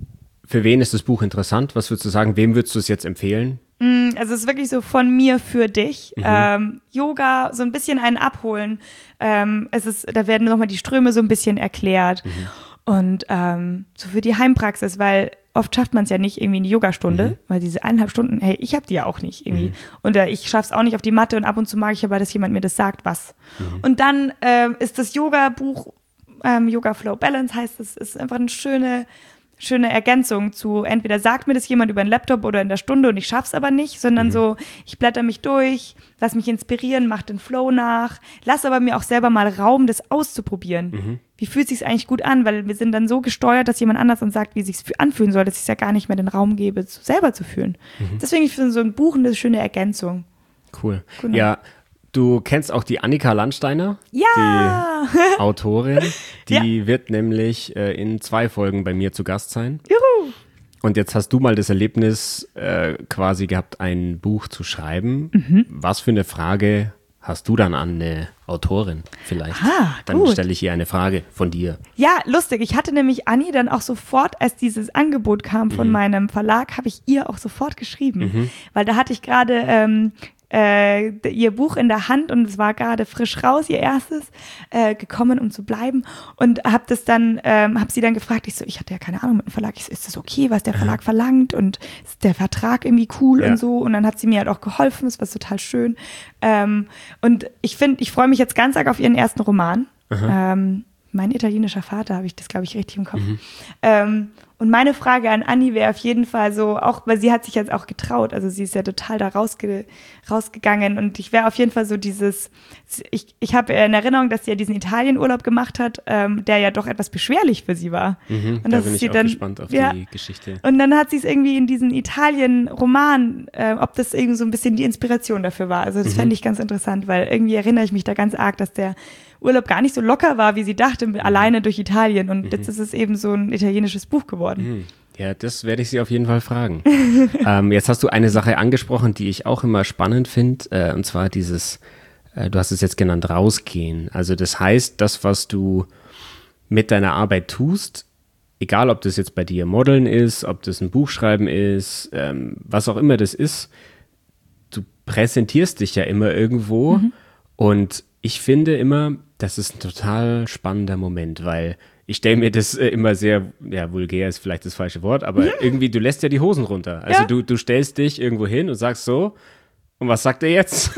für wen ist das Buch interessant? Was würdest du sagen? Wem würdest du es jetzt empfehlen? Also es ist wirklich so von mir für dich. Mhm. Ähm, Yoga, so ein bisschen einen abholen. Ähm, es ist, da werden nochmal die Ströme so ein bisschen erklärt. Mhm. Und ähm, so für die Heimpraxis, weil oft schafft man es ja nicht irgendwie in die Yogastunde, mhm. weil diese eineinhalb Stunden, hey, ich habe die ja auch nicht irgendwie. Mhm. Und äh, ich schaff's auch nicht auf die Matte und ab und zu mag ich aber, dass jemand mir das sagt, was. Mhm. Und dann ähm, ist das Yoga-Buch, ähm, Yoga Flow Balance heißt es, ist einfach eine schöne schöne Ergänzung zu, entweder sagt mir das jemand über einen Laptop oder in der Stunde und ich schaff's aber nicht, sondern mhm. so, ich blätter mich durch, lass mich inspirieren, mach den Flow nach, lass aber mir auch selber mal Raum, das auszuprobieren. Mhm. Wie fühlt sich's eigentlich gut an? Weil wir sind dann so gesteuert, dass jemand anders uns sagt, wie sich's anfühlen soll, dass ich ja gar nicht mehr den Raum gebe, selber zu fühlen. Mhm. Deswegen, ich finde so ein Buch eine schöne Ergänzung. Cool. Genau. Ja, du kennst auch die Annika Landsteiner, ja. die Autorin. Die ja. wird nämlich äh, in zwei Folgen bei mir zu Gast sein. Juhu. Und jetzt hast du mal das Erlebnis äh, quasi gehabt, ein Buch zu schreiben. Mhm. Was für eine Frage hast du dann an eine Autorin vielleicht? Ah, dann stelle ich ihr eine Frage von dir. Ja, lustig. Ich hatte nämlich Anni dann auch sofort, als dieses Angebot kam von mhm. meinem Verlag, habe ich ihr auch sofort geschrieben. Mhm. Weil da hatte ich gerade ähm, Äh, ihr Buch in der Hand und es war gerade frisch raus, ihr erstes, äh, gekommen, um zu bleiben und habe das dann, ähm, habe sie dann gefragt, ich so, ich hatte ja keine Ahnung mit dem Verlag, ich so, ist das okay, was der Verlag verlangt und ist der Vertrag irgendwie cool ja. und so und dann hat sie mir halt auch geholfen, es war total schön ähm, und ich finde, ich freue mich jetzt ganz arg auf ihren ersten Roman, ähm, Mein italienischer Vater, habe ich das, glaube ich, richtig im Kopf. Mhm. Ähm, und meine Frage an Anni wäre auf jeden Fall so, auch weil sie hat sich jetzt auch getraut, also sie ist ja total da rausge- rausgegangen und ich wäre auf jeden Fall so dieses, ich, ich habe in Erinnerung, dass sie ja diesen Italienurlaub gemacht hat, ähm, der ja doch etwas beschwerlich für sie war. Mhm, und da das bin ich sie auch dann, gespannt auf ja, die Geschichte. Und dann hat sie es irgendwie in diesen Italien-Roman, äh, ob das irgendwie so ein bisschen die Inspiration dafür war. Also das mhm. fände ich ganz interessant, weil irgendwie erinnere ich mich da ganz arg, dass der Urlaub gar nicht so locker war, wie sie dachte, mhm. alleine durch Italien. Und mhm. jetzt ist es eben so ein italienisches Buch geworden. Mhm. Ja, das werde ich sie auf jeden Fall fragen. ähm, jetzt hast du eine Sache angesprochen, die ich auch immer spannend finde, äh, und zwar dieses, äh, du hast es jetzt genannt, rausgehen. Also das heißt, das, was du mit deiner Arbeit tust, egal ob das jetzt bei dir Modeln ist, ob das ein Buchschreiben ist, ähm, was auch immer das ist, du präsentierst dich ja immer irgendwo mhm. und ich finde immer, das ist ein total spannender Moment, weil ich stelle mir das äh, immer sehr, ja, vulgär ist vielleicht das falsche Wort, aber mhm. irgendwie, du lässt ja die Hosen runter. Also ja. du, du stellst dich irgendwo hin und sagst so, und was sagt er jetzt?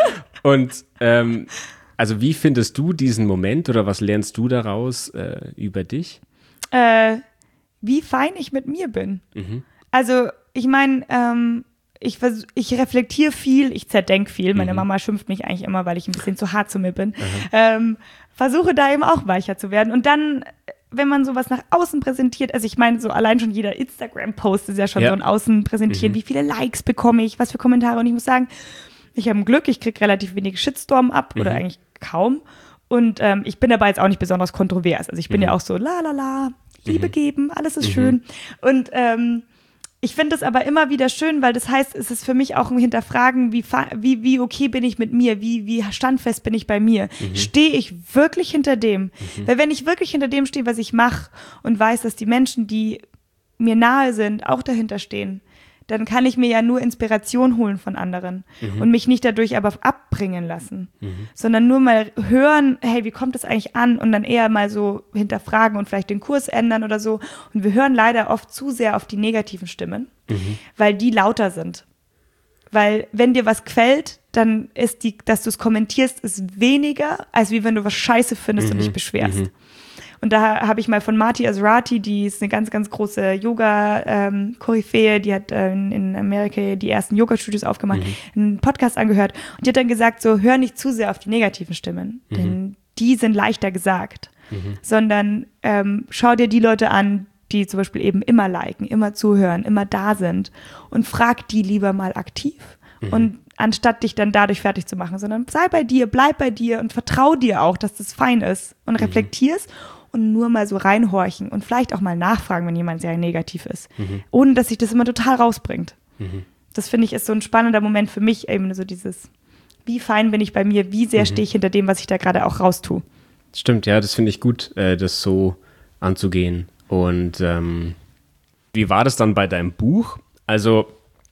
Und ähm, also wie findest du diesen Moment oder was lernst du daraus äh, über dich? Äh, wie fein ich mit mir bin. Mhm. Also ich meine, ähm, ich, vers- ich reflektiere viel, ich zerdenke viel. Meine mhm. Mama schimpft mich eigentlich immer, weil ich ein bisschen zu hart zu mir bin. Ähm, versuche da eben auch weicher zu werden. Und dann, wenn man sowas nach außen präsentiert, also ich meine, so allein schon jeder Instagram-Post ist ja schon ja. so ein Außen präsentieren, mhm. wie viele Likes bekomme ich, was für Kommentare. Und ich muss sagen, ich habe ein Glück, ich kriege relativ wenig Shitstorm ab mhm. oder eigentlich kaum. Und ähm, ich bin dabei jetzt auch nicht besonders kontrovers. Also ich bin mhm. ja auch so, la la la, Liebe mhm. geben, alles ist mhm. schön. Und ähm, ich finde es aber immer wieder schön, weil das heißt, es ist für mich auch ein Hinterfragen, wie, wie, wie okay bin ich mit mir, wie, wie standfest bin ich bei mir. Mhm. Stehe ich wirklich hinter dem? Mhm. Weil wenn ich wirklich hinter dem stehe, was ich mache und weiß, dass die Menschen, die mir nahe sind, auch dahinter stehen, dann kann ich mir ja nur Inspiration holen von anderen mhm. und mich nicht dadurch aber abbringen lassen, mhm. sondern nur mal hören, hey, wie kommt das eigentlich an und dann eher mal so hinterfragen und vielleicht den Kurs ändern oder so. Und wir hören leider oft zu sehr auf die negativen Stimmen, mhm. weil die lauter sind. Weil wenn dir was gefällt, dann ist die, dass du es kommentierst, ist weniger, als wie wenn du was scheiße findest mhm. und dich beschwerst. Mhm. Und da habe ich mal von Marty Azrati, die ist eine ganz, ganz große Yoga-Koryphäe, ähm, die hat äh, in Amerika die ersten Yoga-Studios aufgemacht, mhm. einen Podcast angehört. Und die hat dann gesagt, so hör nicht zu sehr auf die negativen Stimmen, mhm. denn die sind leichter gesagt. Mhm. Sondern ähm, schau dir die Leute an, die zum Beispiel eben immer liken, immer zuhören, immer da sind und frag die lieber mal aktiv. Mhm. Und anstatt dich dann dadurch fertig zu machen, sondern sei bei dir, bleib bei dir und vertrau dir auch, dass das fein ist und reflektierst. Mhm. Und nur mal so reinhorchen und vielleicht auch mal nachfragen, wenn jemand sehr negativ ist. Mhm. Ohne, dass sich das immer total rausbringt. Mhm. Das finde ich ist so ein spannender Moment für mich, eben so dieses, wie fein bin ich bei mir, wie sehr mhm. stehe ich hinter dem, was ich da gerade auch raustue. Stimmt, ja, das finde ich gut, äh, das so anzugehen. Und ähm, wie war das dann bei deinem Buch? Also,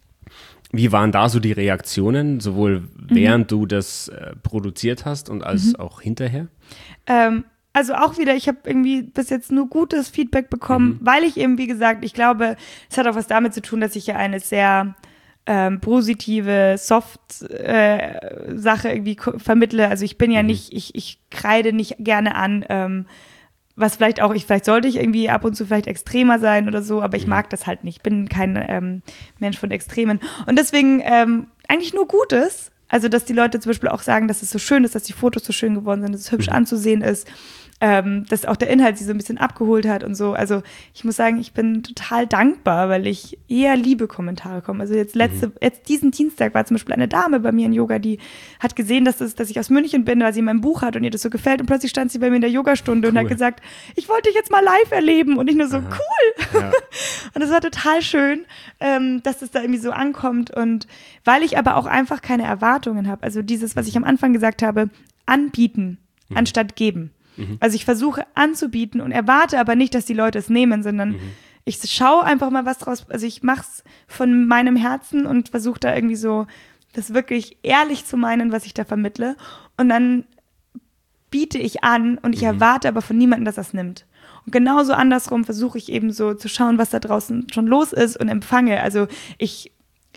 wie waren da so die Reaktionen, sowohl während mhm. du das äh, produziert hast und als mhm. auch hinterher? Ähm, Also auch wieder, ich habe irgendwie bis jetzt nur gutes Feedback bekommen, mhm. weil ich eben, wie gesagt, ich glaube, es hat auch was damit zu tun, dass ich ja eine sehr ähm, positive, soft äh, Sache irgendwie ko- vermittle. Also ich bin ja mhm. nicht, ich, ich kreide nicht gerne an, ähm, was vielleicht auch, ich vielleicht sollte ich irgendwie ab und zu vielleicht extremer sein oder so, aber ich mhm. mag das halt nicht. Ich bin kein ähm, Mensch von Extremen. Und deswegen ähm, eigentlich nur Gutes. Also, dass die Leute zum Beispiel auch sagen, dass es so schön ist, dass die Fotos so schön geworden sind, dass es hübsch mhm. anzusehen ist, ähm, dass auch der Inhalt sie so ein bisschen abgeholt hat und so. Also, ich muss sagen, ich bin total dankbar, weil ich eher liebe Kommentare komme. Also, jetzt letzte, mhm. jetzt diesen Dienstag war zum Beispiel eine Dame bei mir in Yoga, die hat gesehen, dass, das, dass ich aus München bin, weil sie mein Buch hat und ihr das so gefällt. Und plötzlich stand sie bei mir in der Yogastunde cool. und hat gesagt, ich wollte dich jetzt mal live erleben. Und ich nur so, Aha. cool. Ja. Und es war total schön, ähm, dass das da irgendwie so ankommt. Und weil ich aber auch einfach keine Erwartungen habe. Also dieses, was ich am Anfang gesagt habe, anbieten, mhm. anstatt geben. Mhm. Also ich versuche anzubieten und erwarte aber nicht, dass die Leute es nehmen, sondern mhm. ich schaue einfach mal, was draus, also ich mache es von meinem Herzen und versuche da irgendwie so, das wirklich ehrlich zu meinen, was ich da vermittle. Und dann biete ich an und ich mhm. erwarte aber von niemandem, dass er es nimmt. Und genauso andersrum versuche ich eben so zu schauen, was da draußen schon los ist und empfange. Also ich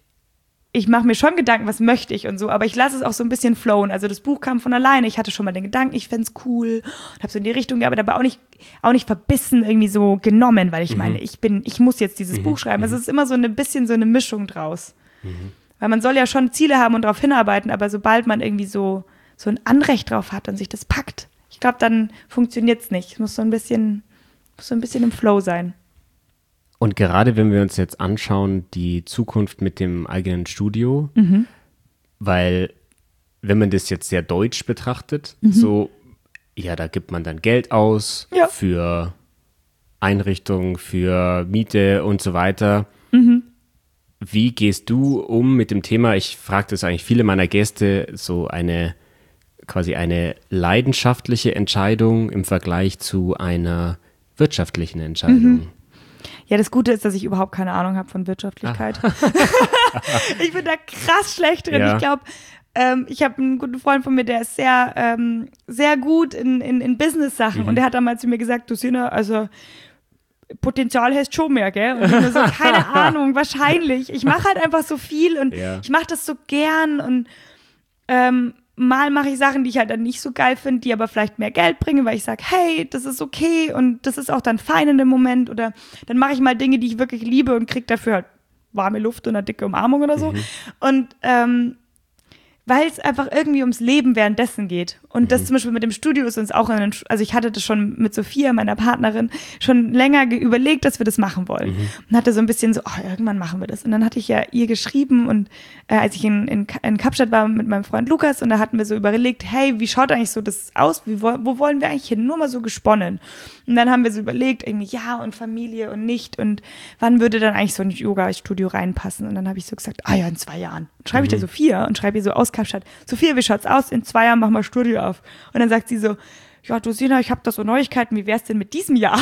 Ich mache mir schon Gedanken, was möchte ich und so, aber ich lasse es auch so ein bisschen flowen. Also das Buch kam von alleine. Ich hatte schon mal den Gedanken, ich fände es cool und habe so in die Richtung gearbeitet, aber auch nicht, auch nicht verbissen irgendwie so genommen, weil ich mhm. meine, ich bin, ich muss jetzt dieses mhm. Buch schreiben. Also es ist immer so ein bisschen so eine Mischung draus. Mhm. Weil man soll ja schon Ziele haben und darauf hinarbeiten, aber sobald man irgendwie so, so ein Anrecht drauf hat und sich das packt, ich glaube, dann funktioniert es nicht. Es muss so ein bisschen, muss so ein bisschen im Flow sein. Und gerade wenn wir uns jetzt anschauen, die Zukunft mit dem eigenen Studio, mhm. weil wenn man das jetzt sehr deutsch betrachtet, mhm. so, ja, da gibt man dann Geld aus ja. für Einrichtungen, für Miete und so weiter. Mhm. Wie gehst du um mit dem Thema, ich frage das eigentlich viele meiner Gäste, so eine quasi eine leidenschaftliche Entscheidung im Vergleich zu einer wirtschaftlichen Entscheidung? Mhm. Ja, das Gute ist, dass ich überhaupt keine Ahnung habe von Wirtschaftlichkeit. Ich bin da krass schlecht drin. Ja. Ich glaube, ähm, ich habe einen guten Freund von mir, der ist sehr, ähm, sehr gut in, in, in Business-Sachen. Mhm. Und der hat damals zu mir gesagt, du Sina, also Potenzial hast schon mehr, gell? Und ich nur so, keine Ahnung, wahrscheinlich. Ich mache halt einfach so viel und ja. ich mache das so gern und ähm, mal mache ich Sachen, die ich halt dann nicht so geil finde, die aber vielleicht mehr Geld bringen, weil ich sage, hey, das ist okay und das ist auch dann fein in dem Moment. Oder dann mache ich mal Dinge, die ich wirklich liebe und kriege dafür halt warme Luft und eine dicke Umarmung oder so. Mhm. Und ähm, weil es einfach irgendwie ums Leben währenddessen geht. Und mhm. das zum Beispiel mit dem Studio ist uns auch, in, also ich hatte das schon mit Sophia, meiner Partnerin, schon länger ge- überlegt, dass wir das machen wollen. Mhm. Und hatte so ein bisschen so, oh, irgendwann machen wir das. Und dann hatte ich ja ihr geschrieben und äh, als ich in, in, in Kapstadt war mit meinem Freund Lukas und da hatten wir so überlegt, hey, wie schaut eigentlich so das aus? Wie, wo, wo wollen wir eigentlich hin? Nur mal so gesponnen. Und dann haben wir so überlegt, irgendwie ja und Familie und nicht und wann würde dann eigentlich so ein Yoga-Studio reinpassen? Und dann habe ich so gesagt, ah ja, in zwei Jahren. Und schreibe ich mhm. der Sophia und schreibe ihr so aus Kapstadt, Sophia, wie schaut's aus? In zwei Jahren machen wir Studio auf. Und dann sagt sie so, ja, du Sina, ich habe da so Neuigkeiten, wie wär's denn mit diesem Jahr?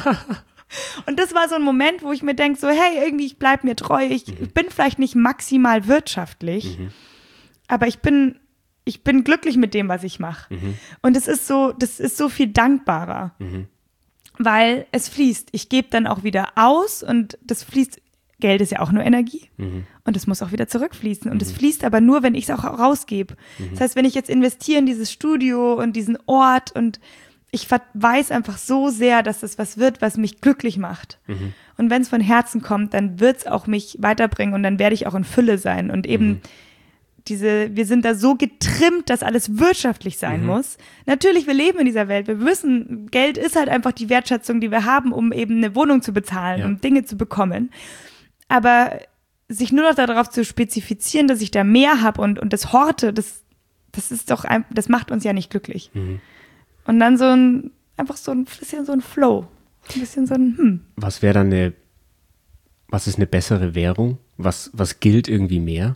Und das war so ein Moment, wo ich mir denke, so, hey, irgendwie, ich bleib mir treu, ich mhm. bin vielleicht nicht maximal wirtschaftlich, mhm. aber ich bin, ich bin glücklich mit dem, was ich mache. Mhm. Und es ist so, das ist so viel dankbarer, mhm. weil es fließt. Ich gebe dann auch wieder aus und das fließt. Geld ist ja auch nur Energie mhm. und es muss auch wieder zurückfließen. Und es mhm. fließt aber nur, wenn ich es auch rausgebe. Mhm. Das heißt, wenn ich jetzt investiere in dieses Studio und diesen Ort und ich weiß einfach so sehr, dass es was wird, was mich glücklich macht. Mhm. Und wenn es von Herzen kommt, dann wird es auch mich weiterbringen und dann werde ich auch in Fülle sein. Und eben mhm. diese, wir sind da so getrimmt, dass alles wirtschaftlich sein mhm. muss. Natürlich, wir leben in dieser Welt. Wir wissen, Geld ist halt einfach die Wertschätzung, die wir haben, um eben eine Wohnung zu bezahlen, ja. um Dinge zu bekommen. Aber sich nur noch darauf zu spezifizieren, dass ich da mehr habe und, und das horte, das, das ist doch, ein, das macht uns ja nicht glücklich. Mhm. Und dann so ein, einfach so ein bisschen so ein Flow. Ein bisschen so ein, hm. Was wäre dann eine, was ist eine bessere Währung? Was, was gilt irgendwie mehr?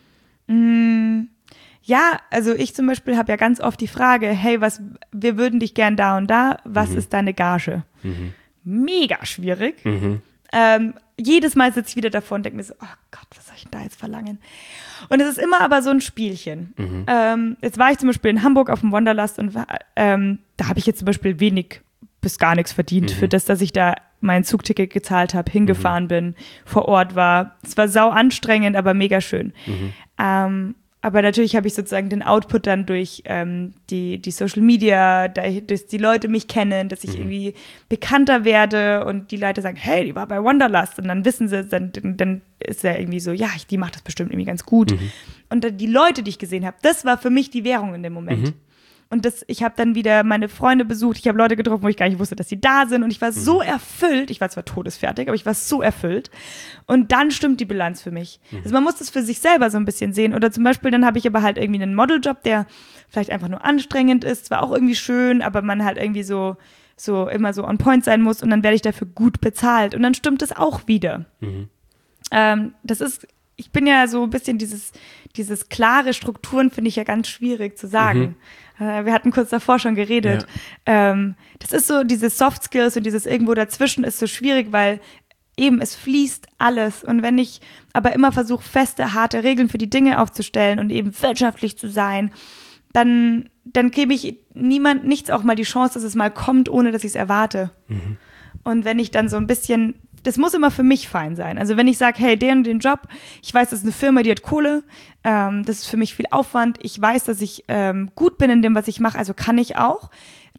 Mm, ja, also ich zum Beispiel habe ja ganz oft die Frage, hey, was, wir würden dich gern da und da, was mhm. ist deine Gage? Mhm. Mega schwierig. Mhm. Ähm, jedes Mal sitze ich wieder davor und denke mir so, oh Gott, was soll ich denn da jetzt verlangen? Und es ist immer aber so ein Spielchen. Mhm. Ähm, jetzt war ich zum Beispiel in Hamburg auf dem Wanderlust und ähm, da habe ich jetzt zum Beispiel wenig bis gar nichts verdient mhm. für das, dass ich da mein Zugticket gezahlt habe, hingefahren mhm. bin, vor Ort war. Es war sau anstrengend, aber mega schön. Mhm. Ähm, aber natürlich habe ich sozusagen den Output dann durch ähm, die, die Social Media, da, dass die Leute mich kennen, dass ich mhm. irgendwie bekannter werde und die Leute sagen, hey, die war bei Wanderlust und dann wissen sie, dann, dann ist ja irgendwie so, ja, die macht das bestimmt irgendwie ganz gut. Mhm. Und die Leute, die ich gesehen habe, das war für mich die Währung in dem Moment. Mhm. Und das, ich habe dann wieder meine Freunde besucht, ich habe Leute getroffen, wo ich gar nicht wusste, dass sie da sind und ich war mhm. so erfüllt, ich war zwar todesfertig, aber ich war so erfüllt und dann stimmt die Bilanz für mich. Mhm. Also man muss das für sich selber so ein bisschen sehen oder zum Beispiel dann habe ich aber halt irgendwie einen Modeljob, der vielleicht einfach nur anstrengend ist, zwar auch irgendwie schön, aber man halt irgendwie so, so immer so on point sein muss und dann werde ich dafür gut bezahlt und dann stimmt das auch wieder. Mhm. Ähm, das ist, ich bin ja so ein bisschen dieses, dieses klare Strukturen finde ich ja ganz schwierig zu sagen. Mhm. Wir hatten kurz davor schon geredet. Ja. Ähm, das ist so, diese Soft Skills und dieses irgendwo dazwischen ist so schwierig, weil eben es fließt alles. Und wenn ich aber immer versuche, feste, harte Regeln für die Dinge aufzustellen und eben wirtschaftlich zu sein, dann, dann gebe ich niemand, nichts auch mal die Chance, dass es mal kommt, ohne dass ich es erwarte. Mhm. Und wenn ich dann so ein bisschen, das muss immer für mich fein sein. Also wenn ich sage, hey, den und den Job, ich weiß, das ist eine Firma, die hat Kohle, ähm, das ist für mich viel Aufwand, ich weiß, dass ich ähm, gut bin in dem, was ich mache, also kann ich auch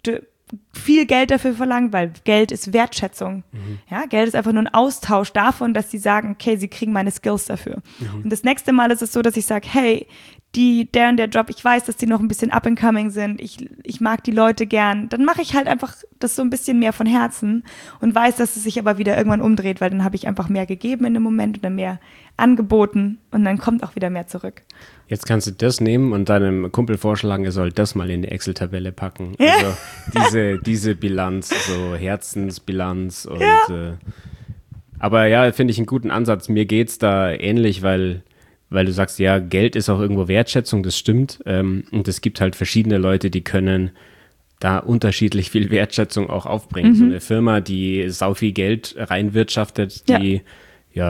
viel Geld dafür verlangen, weil Geld ist Wertschätzung. Mhm. Ja, Geld ist einfach nur ein Austausch davon, dass sie sagen, okay, sie kriegen meine Skills dafür. Mhm. Und das nächste Mal ist es so, dass ich sage, hey, die, der und der Job, ich weiß, dass die noch ein bisschen up and coming sind, ich, ich mag die Leute gern, dann mache ich halt einfach das so ein bisschen mehr von Herzen und weiß, dass es sich aber wieder irgendwann umdreht, weil dann habe ich einfach mehr gegeben in dem Moment oder mehr angeboten und dann kommt auch wieder mehr zurück. Jetzt kannst du das nehmen und deinem Kumpel vorschlagen, er soll das mal in die Excel-Tabelle packen. Also diese, diese Bilanz, so Herzensbilanz und ja. Äh, aber ja, finde ich einen guten Ansatz. Mir geht's da ähnlich, weil weil du sagst, ja, Geld ist auch irgendwo Wertschätzung, das stimmt. Ähm, und es gibt halt verschiedene Leute, die können da unterschiedlich viel Wertschätzung auch aufbringen. Mhm. So eine Firma, die sau viel Geld reinwirtschaftet, die, ja, ja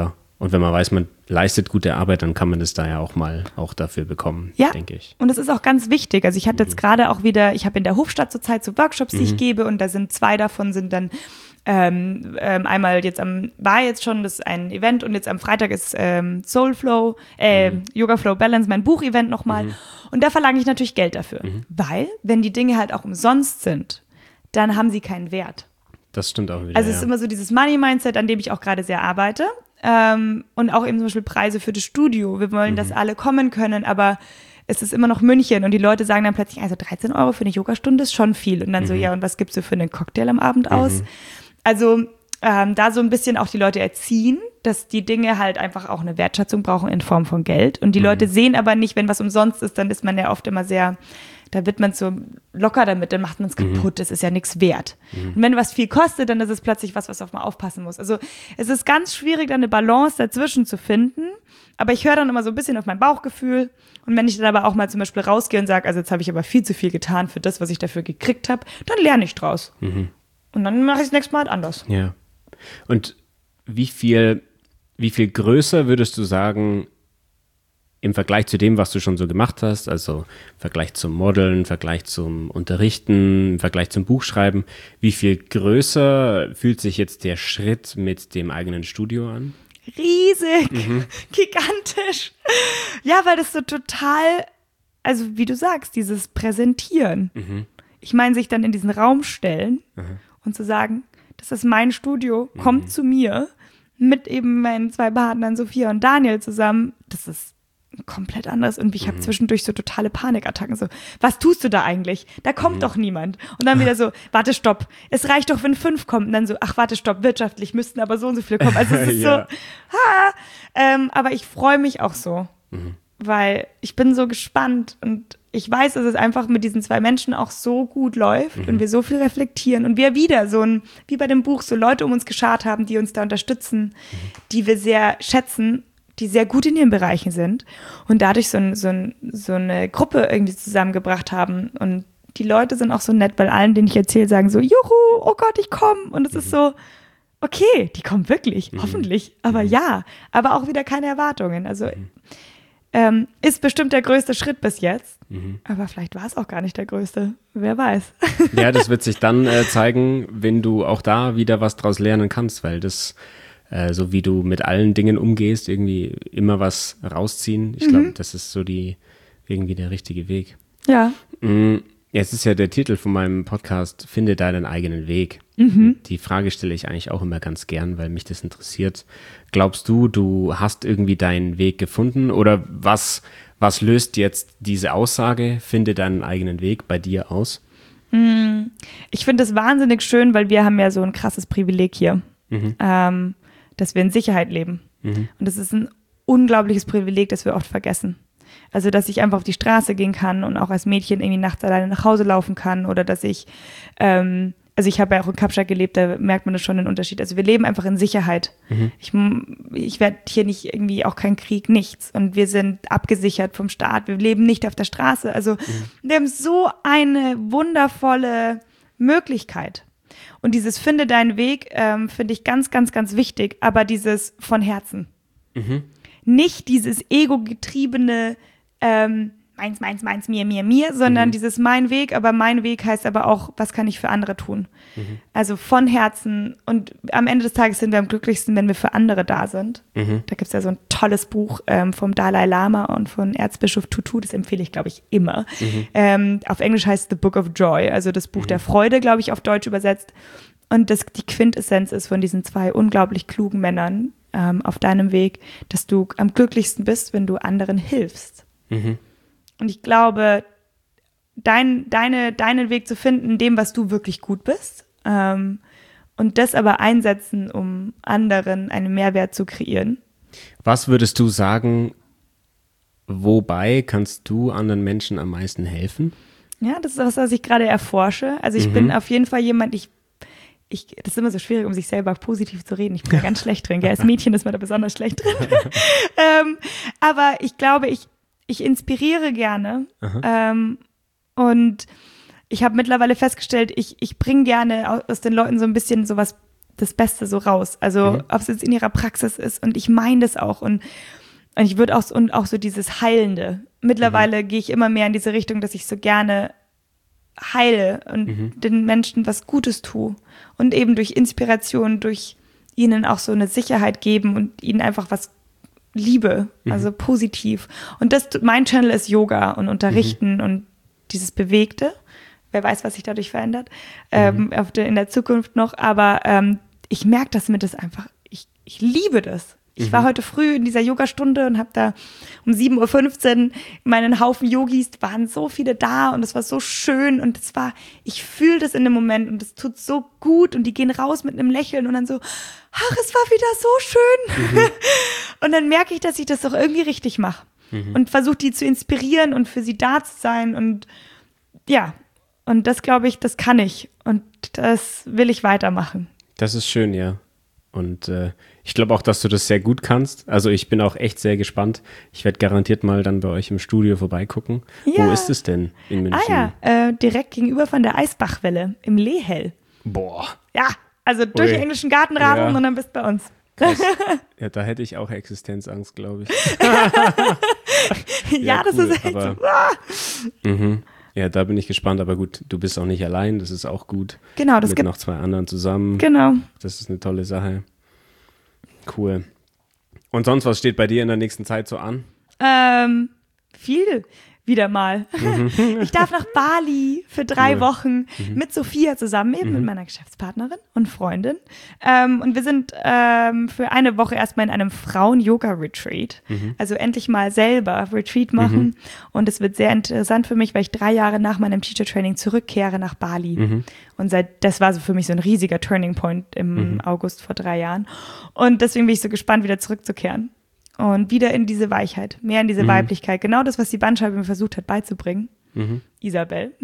Und wenn man weiß, man leistet gute Arbeit, dann kann man das da ja auch mal auch dafür bekommen, ja, denke ich. Und das ist auch ganz wichtig. Also ich hatte jetzt gerade auch wieder, ich habe in der Hofstadt zurzeit so Workshops, die Mhm. ich gebe und da sind zwei davon sind dann ähm, ähm, einmal jetzt am, war jetzt schon das ein Event und jetzt am Freitag ist ähm, Soulflow, äh, Mhm. Yoga Flow Balance, mein Buch-Event nochmal. Mhm. Und da verlange ich natürlich Geld dafür, Mhm. weil wenn die Dinge halt auch umsonst sind, dann haben sie keinen Wert. Das stimmt auch wieder, Also es ja. ist immer so dieses Money-Mindset, an dem ich auch gerade sehr arbeite. Ähm, und auch eben zum Beispiel Preise für das Studio. Wir wollen, Mhm. dass alle kommen können, aber es ist immer noch München und die Leute sagen dann plötzlich, also dreizehn Euro für eine Yogastunde ist schon viel. Und dann so, Mhm. ja, und was gibst du für einen Cocktail am Abend aus? Mhm. Also ähm, da so ein bisschen auch die Leute erziehen, dass die Dinge halt einfach auch eine Wertschätzung brauchen in Form von Geld. Und die Mhm. Leute sehen aber nicht, wenn was umsonst ist, dann ist man ja oft immer sehr, da wird man so locker damit, dann macht man es kaputt, das ist ja nichts wert. Mhm. Und wenn was viel kostet, dann ist es plötzlich was, was auf man aufpassen muss. Also es ist ganz schwierig, da eine Balance dazwischen zu finden, aber ich höre dann immer so ein bisschen auf mein Bauchgefühl und wenn ich dann aber auch mal zum Beispiel rausgehe und sage, also jetzt habe ich aber viel zu viel getan für das, was ich dafür gekriegt habe, dann lerne ich draus. Mhm. Und dann mache ich es nächstes Mal halt anders. Ja. Und wie viel, wie viel größer würdest du sagen, im Vergleich zu dem, was du schon so gemacht hast, also im Vergleich zum Modeln, im Vergleich zum Unterrichten, im Vergleich zum Buchschreiben, wie viel größer fühlt sich jetzt der Schritt mit dem eigenen Studio an? Riesig, Mhm. gigantisch. Ja, weil das so total, also wie du sagst, dieses Präsentieren. Mhm. Ich meine, sich dann in diesen Raum stellen Mhm. und zu sagen, das ist mein Studio, kommt Mhm. zu mir mit eben meinen zwei Partnern Sophia und Daniel zusammen. Das ist komplett anders und ich habe Mhm. zwischendurch so totale Panikattacken, so, was tust du da eigentlich? Da kommt Mhm. doch niemand. Und dann wieder so, warte, stopp, es reicht doch, wenn fünf kommen. Und dann so, ach, warte, stopp, wirtschaftlich müssten aber so und so viele kommen. Also es ist Ja. so, ha, ähm, aber ich freue mich auch so, Mhm. weil ich bin so gespannt und ich weiß, dass es einfach mit diesen zwei Menschen auch so gut läuft Mhm. und wir so viel reflektieren und wir wieder so ein, wie bei dem Buch, so Leute um uns geschart haben, die uns da unterstützen, Mhm. die wir sehr schätzen, die sehr gut in ihren Bereichen sind und dadurch so, ein, so, ein, so eine Gruppe irgendwie zusammengebracht haben. Und die Leute sind auch so nett, weil allen, denen ich erzähle, sagen so, juhu, oh Gott, ich komme. Und es ist so, okay, die kommen wirklich, Mhm. hoffentlich. Aber Mhm. ja, aber auch wieder keine Erwartungen. Also Mhm. ähm, ist bestimmt der größte Schritt bis jetzt. Mhm. Aber vielleicht war es auch gar nicht der größte. Wer weiß. Ja, das wird sich dann äh, zeigen, wenn du auch da wieder was draus lernen kannst, weil das, äh, so wie du mit allen Dingen umgehst, irgendwie immer was rausziehen. Ich glaube, Mhm. das ist so die, irgendwie der richtige Weg. Ja. Mm, Jetzt ist ja der Titel von meinem Podcast, Finde deinen eigenen Weg. Mhm. Die Frage stelle ich eigentlich auch immer ganz gern, weil mich das interessiert. Glaubst du, du hast irgendwie deinen Weg gefunden oder was, was löst jetzt diese Aussage, finde deinen eigenen Weg bei dir aus? Ich finde es wahnsinnig schön, weil wir haben ja so ein krasses Privileg hier, Mhm. ähm, dass wir in Sicherheit leben. Mhm. Und das ist ein unglaubliches Privileg, das wir oft vergessen. Also, dass ich einfach auf die Straße gehen kann und auch als Mädchen irgendwie nachts alleine nach Hause laufen kann oder dass ich, ähm, also ich habe ja auch in Kapstadt gelebt, da merkt man das schon den Unterschied. Also wir leben einfach in Sicherheit. Mhm. Ich, ich werde hier nicht irgendwie auch kein Krieg, nichts. Und wir sind abgesichert vom Staat. Wir leben nicht auf der Straße. Also wir haben so eine wundervolle Möglichkeit. Und dieses Finde deinen Weg ähm, finde ich ganz, ganz, ganz wichtig. Aber dieses von Herzen. Mhm. Nicht dieses ego-getriebene ähm, meins, meins, meins, mir, mir, mir, sondern Mhm. dieses mein Weg, aber mein Weg heißt aber auch, was kann ich für andere tun? Mhm. Also von Herzen und am Ende des Tages sind wir am glücklichsten, wenn wir für andere da sind. Mhm. Da gibt es ja so ein tolles Buch ähm, vom Dalai Lama und von Erzbischof Tutu, das empfehle ich, glaube ich, immer. Mhm. Ähm, auf Englisch heißt es The Book of Joy, also das Buch Mhm. der Freude, glaube ich, auf Deutsch übersetzt. Und das die Quintessenz ist von diesen zwei unglaublich klugen Männern ähm, auf deinem Weg, dass du am glücklichsten bist, wenn du anderen hilfst. Mhm. Und ich glaube, dein, deine, deinen Weg zu finden, in dem, was du wirklich gut bist, ähm, und das aber einsetzen, um anderen einen Mehrwert zu kreieren. Was würdest du sagen, wobei kannst du anderen Menschen am meisten helfen? Ja, das ist was, was ich gerade erforsche. Also ich Mhm. bin auf jeden Fall jemand, ich, ich, das ist immer so schwierig, um sich selber positiv zu reden. Ich bin da ganz schlecht drin. Gell? Als Mädchen ist man da besonders schlecht drin. ähm, aber ich glaube, ich, ich inspiriere gerne. Ähm, und ich habe mittlerweile festgestellt, ich, ich bringe gerne aus den Leuten so ein bisschen sowas das Beste so raus. Also Mhm. ob es jetzt in ihrer Praxis ist und ich meine das auch und, und ich würde auch, so- und auch so dieses Heilende. Mittlerweile mhm. gehe ich immer mehr in diese Richtung, dass ich so gerne heile und mhm. den Menschen was Gutes tue und eben durch Inspiration, durch ihnen auch so eine Sicherheit geben und ihnen einfach was Liebe, mhm. also positiv. Und das, mein Channel ist Yoga und Unterrichten mhm. und dieses Bewegte. Wer weiß, was sich dadurch verändert, mhm. ähm, auf der, in der Zukunft noch. Aber ähm, ich merke, dass mir das einfach, ich, ich liebe das. Ich mhm. war heute früh in dieser Yogastunde und habe da um sieben Uhr fünfzehn meinen Haufen Yogis, waren so viele da und es war so schön und es war, ich fühle das in dem Moment und es tut so gut und die gehen raus mit einem Lächeln und dann so, ach, es war wieder so schön. Mhm. Und dann merke ich, dass ich das doch irgendwie richtig mache mhm. und versuche, die zu inspirieren und für sie da zu sein und ja, und das glaube ich, das kann ich und das will ich weitermachen. Das ist schön, ja. Und äh, ich glaube auch, dass du das sehr gut kannst. Also ich bin auch echt sehr gespannt. Ich werde garantiert mal dann bei euch im Studio vorbeigucken. Ja. Wo ist es denn in München? Ah ja, äh, direkt gegenüber von der Eisbachwelle im Lehel. Boah. Ja, also durch Ui. den englischen Garten radeln Ja. und dann bist du bei uns. Krass. Ja, da hätte ich auch Existenzangst, glaube ich. ja, ja, das cool, ist echt aber, so. Ah. Mhm. Ja, da bin ich gespannt. Aber gut, du bist auch nicht allein. Das ist auch gut. Genau, das Mit gibt noch zwei anderen zusammen. Genau. Das ist eine tolle Sache. Cool. Und sonst, was steht bei dir in der nächsten Zeit so an? Ähm, viel wieder mal. Mhm. Ich darf nach Bali für drei Cool. Wochen Mhm. mit Sophia zusammen, eben Mhm. mit meiner Geschäftspartnerin und Freundin. Ähm, und wir sind ähm, für eine Woche erstmal in einem Frauen-Yoga-Retreat. Mhm. Also endlich mal selber Retreat machen. Mhm. Und es wird sehr interessant für mich, weil ich drei Jahre nach meinem Teacher-Training zurückkehre nach Bali. Mhm. Und seit, das war so für mich so ein riesiger Turning Point im Mhm. August vor drei Jahren. Und deswegen bin ich so gespannt, wieder zurückzukehren. Und wieder in diese Weichheit, mehr in diese Mhm. Weiblichkeit. Genau das, was die Bandscheibe mir versucht hat beizubringen. Mhm. Isabel.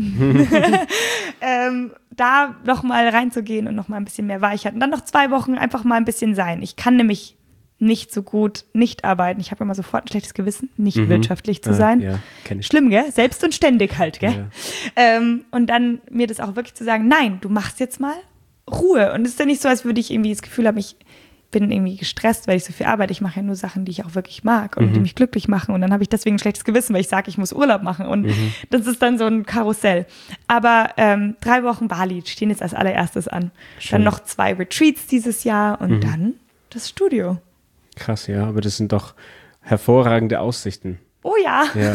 ähm, da nochmal reinzugehen und nochmal ein bisschen mehr Weichheit. Und dann noch zwei Wochen einfach mal ein bisschen sein. Ich kann nämlich nicht so gut nicht arbeiten. Ich habe immer sofort ein schlechtes Gewissen, nicht Mhm. wirtschaftlich zu Ah, sein. ja, kenn ich. Schlimm, gell? Selbst und ständig halt, gell? Ja. Ähm, und dann mir das auch wirklich zu sagen, nein, du machst jetzt mal Ruhe. Und es ist ja nicht so, als würde ich irgendwie das Gefühl haben, ich bin irgendwie gestresst, weil ich so viel arbeite. Ich mache ja nur Sachen, die ich auch wirklich mag und Mhm. die mich glücklich machen. Und dann habe ich deswegen ein schlechtes Gewissen, weil ich sage, ich muss Urlaub machen. Und Mhm. das ist dann so ein Karussell. Aber ähm, drei Wochen Bali stehen jetzt als allererstes an. Schön. Dann noch zwei Retreats dieses Jahr und Mhm. dann das Studio. Krass, ja, aber das sind doch hervorragende Aussichten. Oh ja. Ja.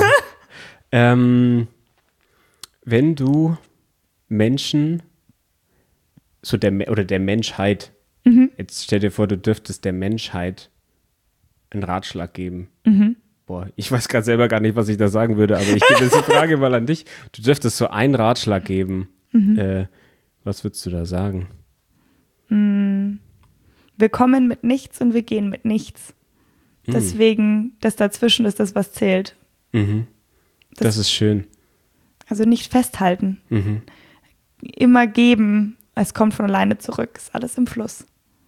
ähm, wenn du Menschen, so der Me- oder der Menschheit, Mhm. jetzt stell dir vor, du dürftest der Menschheit einen Ratschlag geben. Mhm. Boah, ich weiß gerade selber gar nicht, was ich da sagen würde, aber ich gebe jetzt die Frage mal an dich. Du dürftest so einen Ratschlag geben. Mhm. Äh, was würdest du da sagen? Mm. Wir kommen mit nichts und wir gehen mit nichts. Mhm. Deswegen, das dazwischen ist das, was zählt. Mhm. Das, Das- ist schön. Also nicht festhalten. Mhm. Immer geben. Es kommt von alleine zurück. Ist alles im Fluss.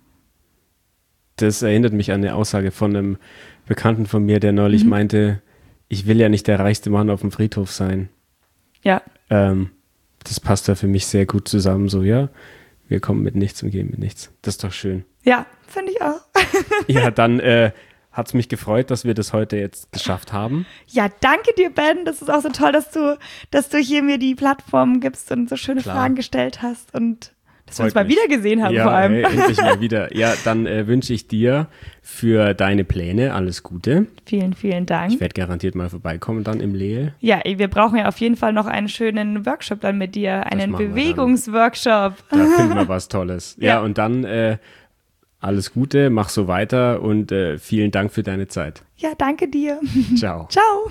Das erinnert mich an eine Aussage von einem Bekannten von mir, der neulich Mhm. meinte, ich will ja nicht der reichste Mann auf dem Friedhof sein. Ja. Ähm, das passt da für mich sehr gut zusammen. So, ja, wir kommen mit nichts und gehen mit nichts. Das ist doch schön. Ja, finde ich auch. Ja, dann äh, hat es mich gefreut, dass wir das heute jetzt geschafft haben. Ja, danke dir, Ben. Das ist auch so toll, dass du, dass du hier mir die Plattform gibst und so schöne Klar. Fragen gestellt hast und dass wir Freut uns mal mich. wieder gesehen haben Ja, vor allem. ey, endlich mal wieder. Ja, dann äh, wünsche ich dir für deine Pläne alles Gute. Vielen, vielen Dank. Ich werde garantiert mal vorbeikommen dann im Leel. Ja, ey, wir brauchen ja auf jeden Fall noch einen schönen Workshop dann mit dir, einen machen wir dann. Bewegungsworkshop. Da finden wir was Tolles. Ja, Ja. und dann äh, alles Gute, mach so weiter und äh, vielen Dank für deine Zeit. Ja, danke dir. Ciao. Ciao.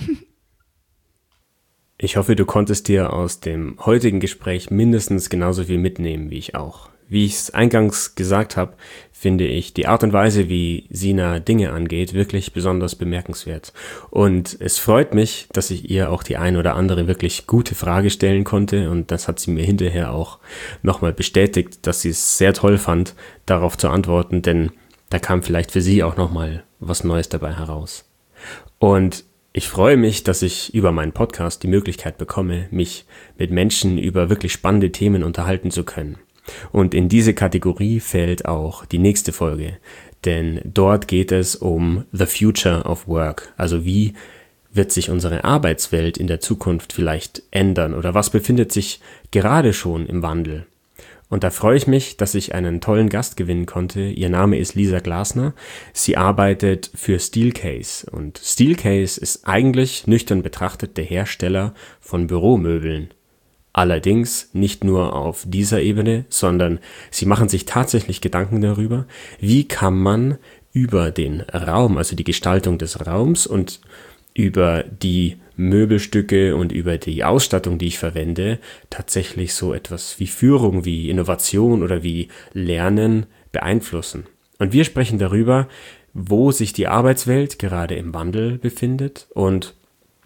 Ich hoffe, du konntest dir aus dem heutigen Gespräch mindestens genauso viel mitnehmen wie ich auch. Wie ich es eingangs gesagt habe, finde ich die Art und Weise, wie Sina Dinge angeht, wirklich besonders bemerkenswert. Und es freut mich, dass ich ihr auch die ein oder andere wirklich gute Frage stellen konnte. Und das hat sie mir hinterher auch nochmal bestätigt, dass sie es sehr toll fand, darauf zu antworten, denn da kam vielleicht für sie auch nochmal was Neues dabei heraus. Und ich freue mich, dass ich über meinen Podcast die Möglichkeit bekomme, mich mit Menschen über wirklich spannende Themen unterhalten zu können. Und in diese Kategorie fällt auch die nächste Folge, denn dort geht es um the future of work, also wie wird sich unsere Arbeitswelt in der Zukunft vielleicht ändern oder was befindet sich gerade schon im Wandel. Und da freue ich mich, dass ich einen tollen Gast gewinnen konnte. Ihr Name ist Lisa Glasner. Sie arbeitet für Steelcase. Und Steelcase ist eigentlich nüchtern betrachtet der Hersteller von Büromöbeln. Allerdings nicht nur auf dieser Ebene, sondern sie machen sich tatsächlich Gedanken darüber, wie kann man über den Raum, also die Gestaltung des Raums und über die Möbelstücke und über die Ausstattung, die ich verwende, tatsächlich so etwas wie Führung, wie Innovation oder wie Lernen beeinflussen. Und wir sprechen darüber, wo sich die Arbeitswelt gerade im Wandel befindet und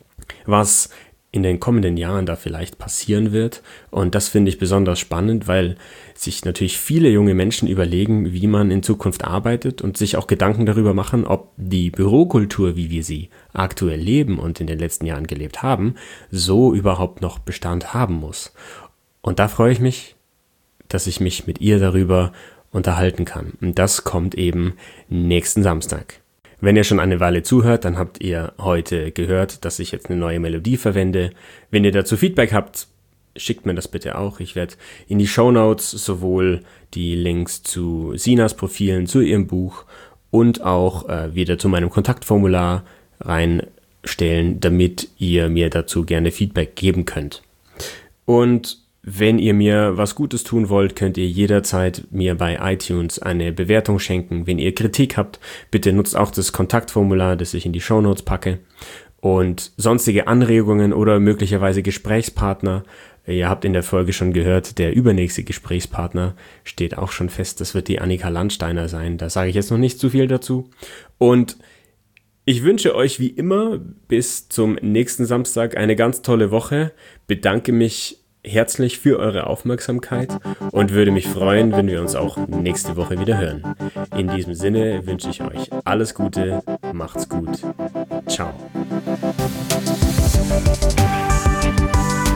was in den kommenden Jahren da vielleicht passieren wird. Und das finde ich besonders spannend, weil sich natürlich viele junge Menschen überlegen, wie man in Zukunft arbeitet und sich auch Gedanken darüber machen, ob die Bürokultur, wie wir sie aktuell leben und in den letzten Jahren gelebt haben, so überhaupt noch Bestand haben muss. Und da freue ich mich, dass ich mich mit ihr darüber unterhalten kann. Und das kommt eben nächsten Samstag. Wenn ihr schon eine Weile zuhört, dann habt ihr heute gehört, dass ich jetzt eine neue Melodie verwende. Wenn ihr dazu Feedback habt, schickt mir das bitte auch. Ich werde in die Shownotes sowohl die Links zu Sinas Profilen, zu ihrem Buch und auch äh, wieder zu meinem Kontaktformular reinstellen, damit ihr mir dazu gerne Feedback geben könnt. Und wenn ihr mir was Gutes tun wollt, könnt ihr jederzeit mir bei iTunes eine Bewertung schenken. Wenn ihr Kritik habt, bitte nutzt auch das Kontaktformular, das ich in die Shownotes packe. Und sonstige Anregungen oder möglicherweise Gesprächspartner. Ihr habt in der Folge schon gehört, der übernächste Gesprächspartner steht auch schon fest. Das wird die Annika Landsteiner sein. Da sage ich jetzt noch nicht zu viel dazu. Und ich wünsche euch wie immer bis zum nächsten Samstag eine ganz tolle Woche. Bedanke mich herzlich für eure Aufmerksamkeit und würde mich freuen, wenn wir uns auch nächste Woche wieder hören. In diesem Sinne wünsche ich euch alles Gute, macht's gut, ciao.